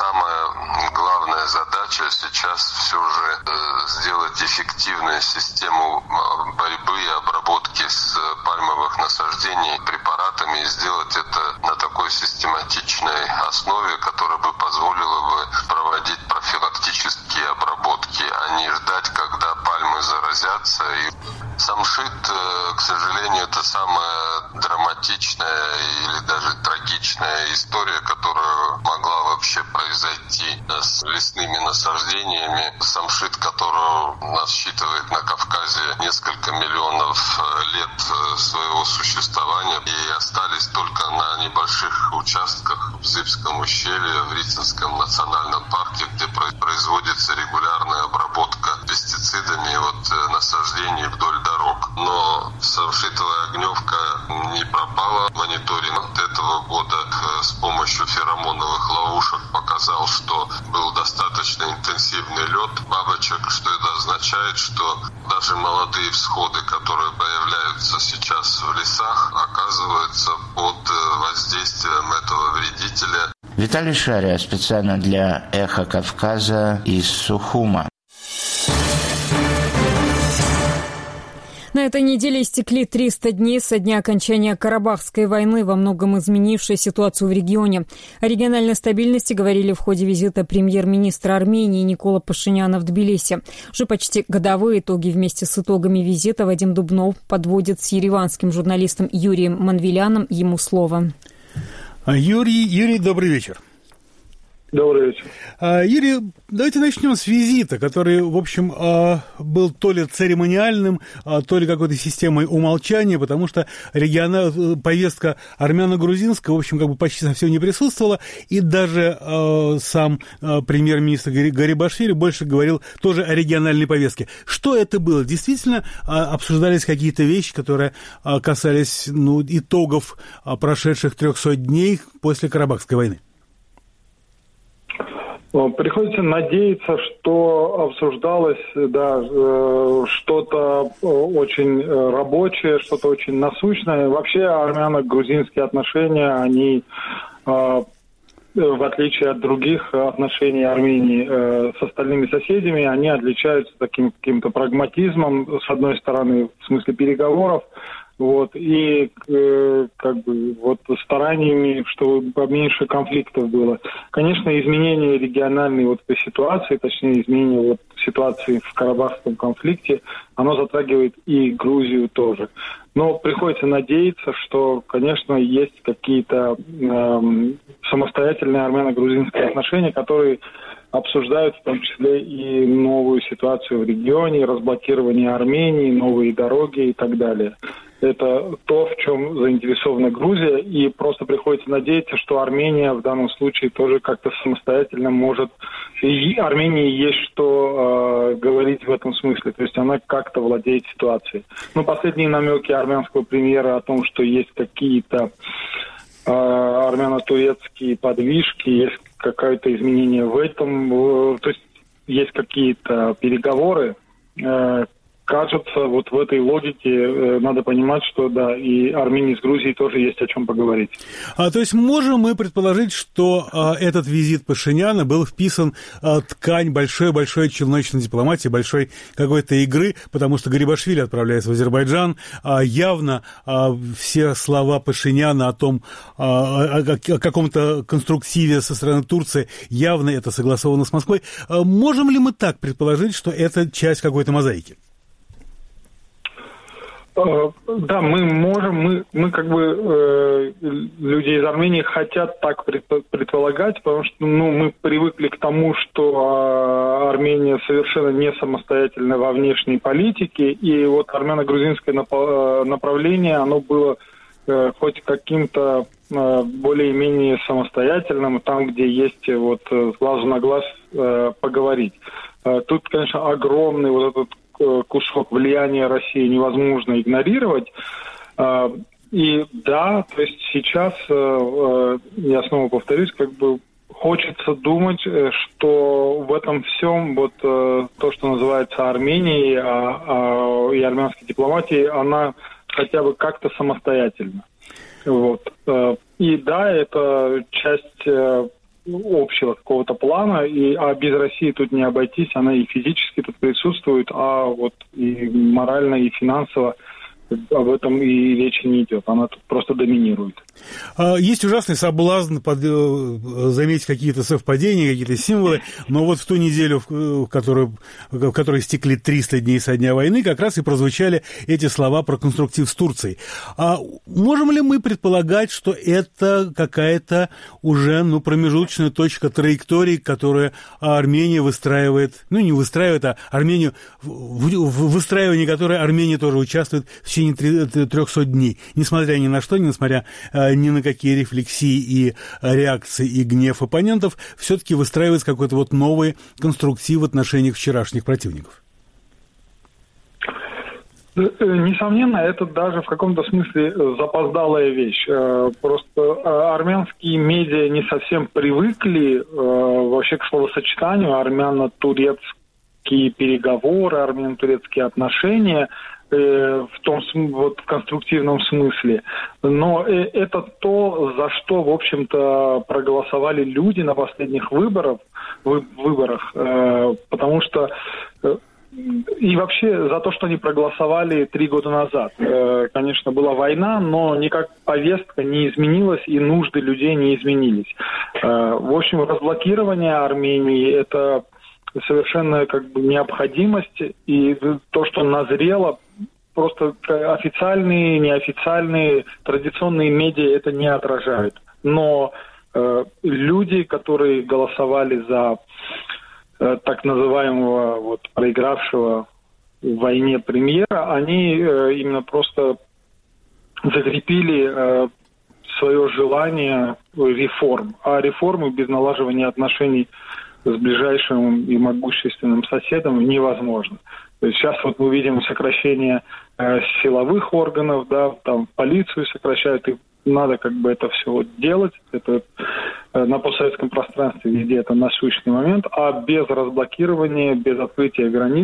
Самая главная задача сейчас все же сделать эффективную систему борьбы и обработки с пальмовых насаждений препаратами и сделать это на такой систематичной основе, которая бы позволила бы проводить профилактические обработки, а не ждать, когда пальмы заразятся. И самшит, к сожалению, это самая драматичная или даже трагичная история, которая могла вообще произойти с лесными насаждениями. Самшит, который насчитывает на Кавказе несколько миллионов лет своего существования и остались только на небольших участках в Зыбском ущелье, в Рицинском национальном парке, где производится регулярная обработка пестицидами насаждений вдоль дорог. Но самшитовая огневка не пропала. Мониторинг этого года с помощью феромоновых ловушек показал, что был достаточно интенсивный лед бабочек, что это означает, что даже молодые всходы, которые появляются сейчас в лесах, оказываются под воздействием этого вредителя. Виталий Шария специально для «Эхо Кавказа» из Сухума. На этой неделе истекли 300 дней со дня окончания Карабахской войны, во многом изменившей ситуацию в регионе. О региональной стабильности говорили в ходе визита премьер-министра Армении Никола Пашиняна в Тбилиси. Уже почти годовые итоги вместе с итогами визита Вадим Дубнов подводит с ереванским журналистом Юрием Манвеляном. Ему слово. Юрий, добрый вечер. Добрый вечер. Юрий, давайте начнем с визита, который, в общем, был то ли церемониальным, то ли какой-то системой умолчания, потому что повестка армяно-грузинская, в общем, как бы почти совсем не присутствовала, и даже сам премьер-министр Гарибашвили больше говорил тоже о региональной повестке. Что это было? Действительно, обсуждались какие-то вещи, которые касались итогов прошедших 300 дней после Карабахской войны? Приходится надеяться, что обсуждалось что-то очень рабочее, что-то очень насущное. Вообще армяно-грузинские отношения, они, в отличие от других отношений Армении с остальными соседями, они отличаются таким каким-то прагматизмом, с одной стороны, в смысле переговоров, и стараниями, чтобы поменьше конфликтов было. Конечно, изменение региональной ситуации, точнее изменение ситуации в Карабахском конфликте, оно затрагивает и Грузию тоже. Но приходится надеяться, что, конечно, есть какие-то самостоятельные армяно-грузинские отношения, которые обсуждают в том числе и новую ситуацию в регионе, разблокирование Армении, новые дороги и так далее. Это то, в чем заинтересована Грузия, и просто приходится надеяться, что Армения в данном случае тоже как-то самостоятельно может, и Армении есть что говорить в этом смысле, то есть она как-то владеет ситуацией. Последние намеки армянского премьера о том, что есть какие-то армяно-турецкие подвижки, есть какое-то изменение в этом, то есть есть какие-то переговоры. Кажется, в этой логике надо понимать, что и Армении с Грузией тоже есть о чем поговорить. То есть можем мы предположить, что этот визит Пашиняна был вписан в ткань большой-большой челночной дипломатии, большой какой-то игры, потому что Гарибашвили отправляется в Азербайджан. Явно все слова Пашиняна о том, о каком-то конструктиве со стороны Турции, явно это согласовано с Москвой. Можем ли мы так предположить, что это часть какой-то мозаики? Да, мы можем, мы как бы люди из Армении хотят так предполагать, потому что мы привыкли к тому, что Армения совершенно не самостоятельна во внешней политике, и вот армяно-грузинское направление, оно было хоть каким-то более-менее самостоятельным, там, где есть вот с глазу на глаз поговорить. Тут, конечно, огромный вот этот кусок влияния России невозможно игнорировать. И да, то есть сейчас, я снова повторюсь, как бы хочется думать, что в этом всем вот то, что называется Арменией и армянской дипломатией, она хотя бы как-то самостоятельна. Вот. И да, это часть общего какого-то плана, а без России тут не обойтись, она и физически тут присутствует, а вот и морально, и финансово об этом и речи не идет, она тут просто доминирует. Есть ужасный соблазн заметить какие-то совпадения, какие-то символы, но вот в ту неделю, в которой истекли 300 дней со дня войны, как раз и прозвучали эти слова про конструктив с Турцией. Можем ли мы предполагать, что это какая-то уже промежуточная точка траектории, которую Армения выстраивает, не выстраивает, а Армению, в выстраивании которой Армения тоже участвует в течение 300 дней, несмотря ни на что, несмотря ни на какие рефлексии и реакции и гнев оппонентов, все-таки выстраивается какой-то вот новый конструктив в отношениях вчерашних противников? Несомненно, это даже в каком-то смысле запоздалая вещь. Просто армянские медиа не совсем привыкли вообще к словосочетанию армяно-турецкие переговоры, армяно-турецкие отношения, в том вот конструктивном смысле. Но это то, за что, в общем-то, проголосовали люди на последних выборах, потому что и вообще за то, что они проголосовали 3 года назад. Конечно, была война, но никак повестка не изменилась и нужды людей не изменились. В общем, разблокирование Армении – это совершенно как бы необходимость, и то, что назрело, просто официальные, неофициальные, традиционные медиа это не отражают. Но люди, которые голосовали за так называемого проигравшего в войне премьера, они именно просто закрепили свое желание реформ. А реформы без налаживания отношений с ближайшим и могущественным соседом невозможно. То есть сейчас вот мы видим сокращение силовых органов, да, там полицию сокращают, и надо как бы это все делать. Это на постсоветском пространстве везде это насущный момент, а без разблокирования, без открытия границ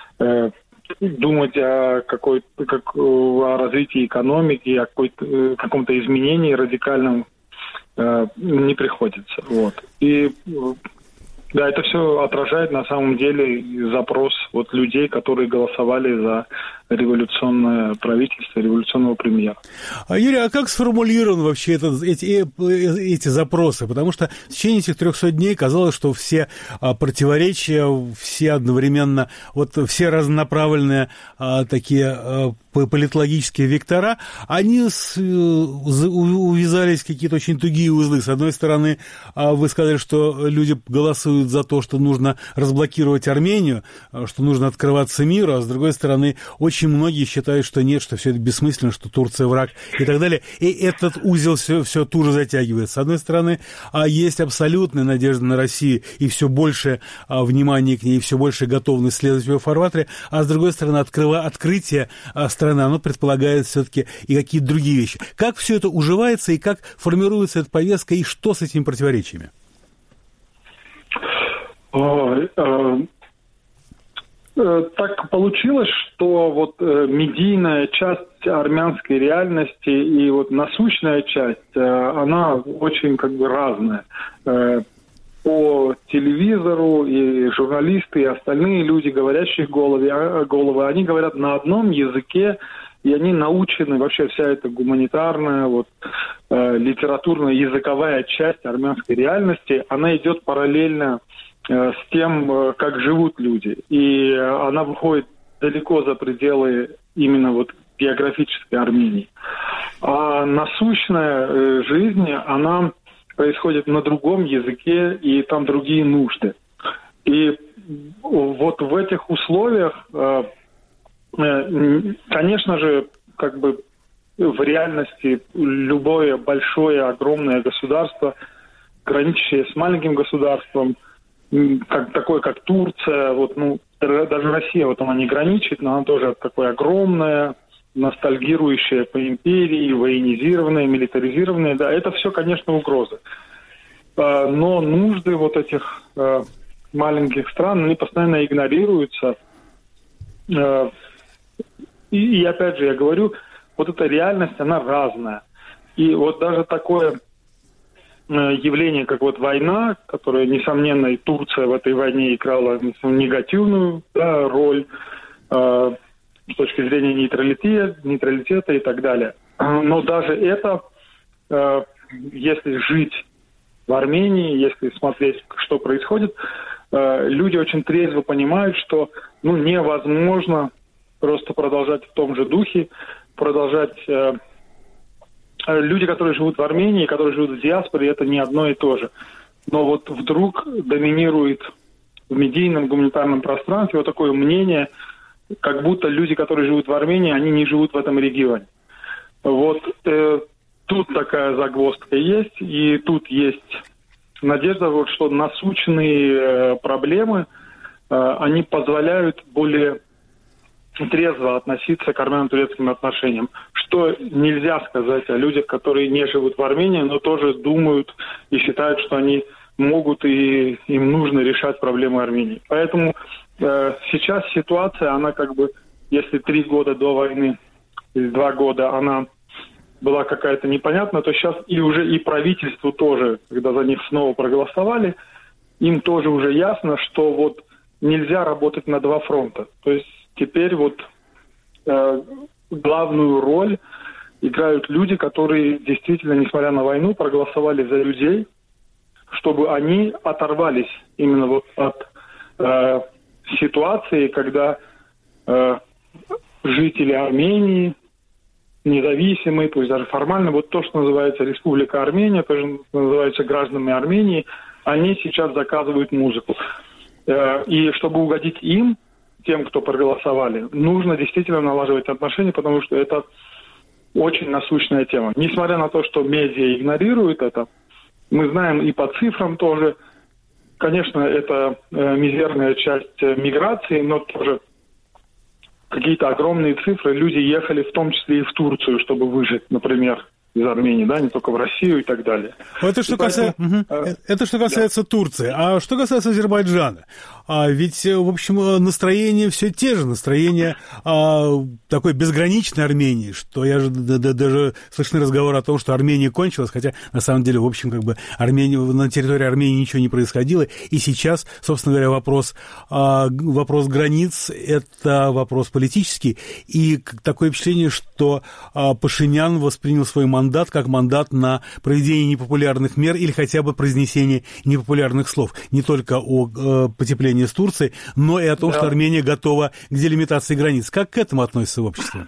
думать о развитии экономики, о каком-то изменении радикальном не приходится. Вот. И да, это все отражает на самом деле запрос вот людей, которые голосовали за революционное правительство, революционного премьера. Юрий, а как сформулирован вообще эти запросы? Потому что в течение этих 300 дней казалось, что все противоречия, все одновременно, все разнонаправленные такие политологические вектора, они увязались в какие-то очень тугие узлы. С одной стороны, вы сказали, что люди голосуют за то, что нужно разблокировать Армению, что нужно открываться миру, а с другой стороны, очень многие считают, что нет, что все это бессмысленно, что Турция враг и так далее. И этот узел все туже затягивается. С одной стороны, есть абсолютная надежда на Россию и все больше внимания к ней, и все больше готовность следовать в ее фарватере, а с другой стороны, открытие страны, оно предполагает все-таки и какие-то другие вещи. Как все это уживается и как формируется эта повестка, и что с этими противоречиями? Так получилось, что вот медийная часть армянской реальности и вот насущная часть, она очень как бы разная. По телевизору и журналисты, и остальные люди, говорящие головы, они говорят на одном языке, и они научены, вообще вся эта гуманитарная, литературная, языковая часть армянской реальности, она идет параллельно с тем, как живут люди. И она выходит далеко за пределы именно географической Армении. А насущная жизнь, она происходит на другом языке, и там другие нужды. И вот в этих условиях, конечно же, как бы в реальности любое большое, огромное государство, граничащее с маленьким государством, такое как Турция, вот, ну, даже Россия, вот она не граничит, но она тоже такое огромное, ностальгирующее по империи, военизированное, милитаризированное, да, это все, конечно, угрозы. Но нужды вот этих маленьких стран, они постоянно игнорируются. И опять же, я говорю, вот эта реальность, она разная. И вот даже такое явление, как вот война, которая, несомненно, и Турция в этой войне играла негативную, да, роль с точки зрения нейтралитета и так далее. Но даже это, если жить в Армении, если смотреть, что происходит, люди очень трезво понимают, что невозможно просто продолжать в том же духе, продолжать... Люди, которые живут в Армении, которые живут в диаспоре, это не одно и то же. Но вот вдруг доминирует в медийном гуманитарном пространстве вот такое мнение, как будто люди, которые живут в Армении, они не живут в этом регионе. Вот тут такая загвоздка есть, и тут есть надежда, вот, что насущные проблемы, они позволяют более трезво относиться к армяно-турецким отношениям. Что нельзя сказать о людях, которые не живут в Армении, но тоже думают и считают, что они могут и им нужно решать проблемы Армении. Поэтому сейчас ситуация, она как бы, если 3 года до войны, или 2 года, она была какая-то непонятная, то сейчас и уже и правительству тоже, когда за них снова проголосовали, им тоже уже ясно, что вот нельзя работать на 2 фронта. То есть теперь вот главную роль играют люди, которые действительно, несмотря на войну, проголосовали за людей, чтобы они оторвались именно вот от ситуации, когда жители Армении, независимые, пусть даже формально, вот то, что называется Республика Армения, то, что называется гражданами Армении, они сейчас заказывают музыку. И чтобы угодить им, тем, кто проголосовали, нужно действительно налаживать отношения, потому что это очень насущная тема. Несмотря на то, что медиа игнорируют это, мы знаем и по цифрам тоже, конечно, это мизерная часть миграции, но тоже какие-то огромные цифры. Люди ехали в том числе и в Турцию, чтобы выжить, например, из Армении, да, не только в Россию и так далее. Это что касается Турции. А что касается Азербайджана? Ведь, в общем, настроения все те же. Настроение такой безграничной Армении, что я же даже слышны разговоры о том, что Армения кончилась, хотя на самом деле, в общем, как бы на территории Армении ничего не происходило. И сейчас, собственно говоря, вопрос границ – это вопрос политический. И такое впечатление, что Пашинян воспринял свой мандат как мандат на проведение непопулярных мер или хотя бы произнесение непопулярных слов. Не только о потеплении с Турцией, но и о том, что Армения готова к делимитации границ. Как к этому относится общество?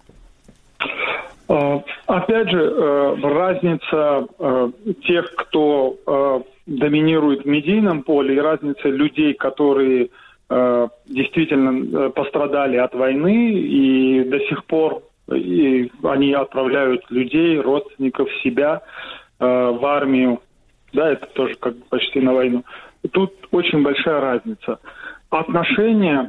Опять же, разница тех, кто доминирует в медийном поле, и разница людей, которые действительно пострадали от войны и до сих пор и они отправляют людей, родственников, себя в армию. Да, это тоже как бы почти на войну. Тут очень большая разница. Отношения,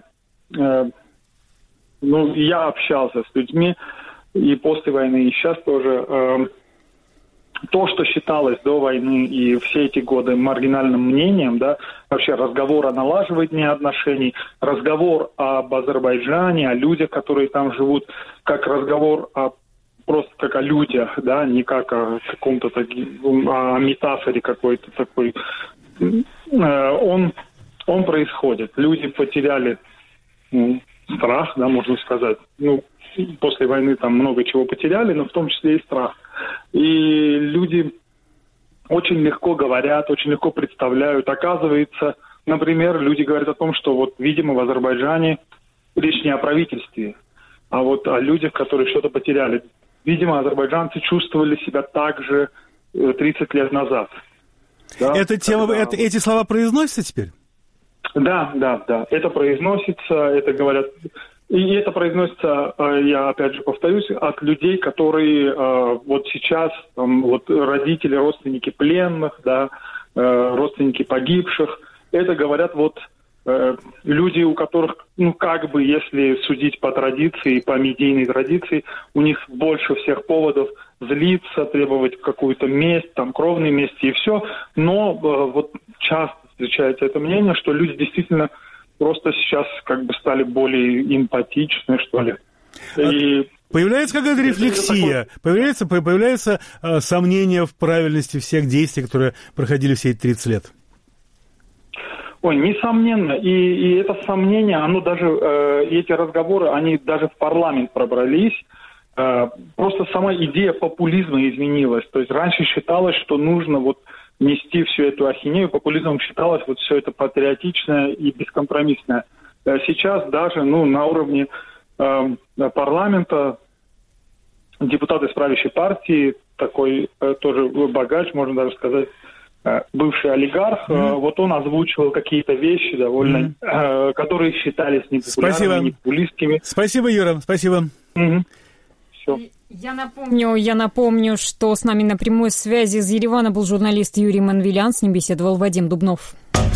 я общался с людьми и после войны, и сейчас тоже. То, что считалось до войны и все эти годы маргинальным мнением, да, вообще разговор о налаживании отношений, разговор об Азербайджане, о людях, которые там живут, как разговор просто как о людях, да, не как о каком-то о метафоре какой-то такой. Он происходит. Люди потеряли страх, да, можно сказать. После войны там много чего потеряли, но в том числе и страх. И люди очень легко говорят, очень легко представляют. Оказывается, например, люди говорят о том, что вот, видимо, в Азербайджане речь не о правительстве. а вот о людях, которые что-то потеряли. Видимо, азербайджанцы чувствовали себя так же 30 лет назад. Да? Эти слова произносятся теперь? Да. Это произносится, это говорят... И это произносится, я опять же повторюсь, от людей, которые вот сейчас, вот родители, родственники пленных, да, родственники погибших. Это говорят вот люди, у которых, как бы, если судить по традиции, по медийной традиции, у них больше всех поводов злиться, требовать какую-то месть, кровную месть и все. Но вот часто встречается это мнение, что люди действительно просто сейчас как бы стали более эмпатичны, что ли. И появляется какая-то рефлексия, появляется сомнение в правильности всех действий, которые проходили все эти 30 лет. Ой, несомненно. И это сомнение, оно даже, эти разговоры, они даже в парламент пробрались. Просто сама идея популизма изменилась. То есть раньше считалось, что нужно вот нести всю эту ахинею. Популизмом считалось вот все это патриотичное и бескомпромиссное. Сейчас даже на уровне парламента депутат из правящей партии, такой тоже богач, можно даже сказать, бывший олигарх, вот он озвучивал какие-то вещи довольно, которые считались непопулярными, непопулистскими. Спасибо, Юра, спасибо. Все. Я напомню, что с нами на прямой связи из Еревана был журналист Юрий Манвелян, с ним беседовал Вадим Дубнов.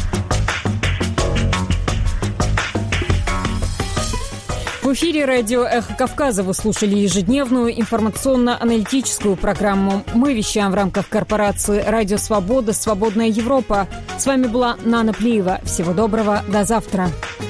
В эфире радио «Эхо Кавказа» вы слушали ежедневную информационно-аналитическую программу. Мы вещаем в рамках корпорации «Радио Свобода. Свободная Европа». С вами была Нана Плиева. Всего доброго. До завтра.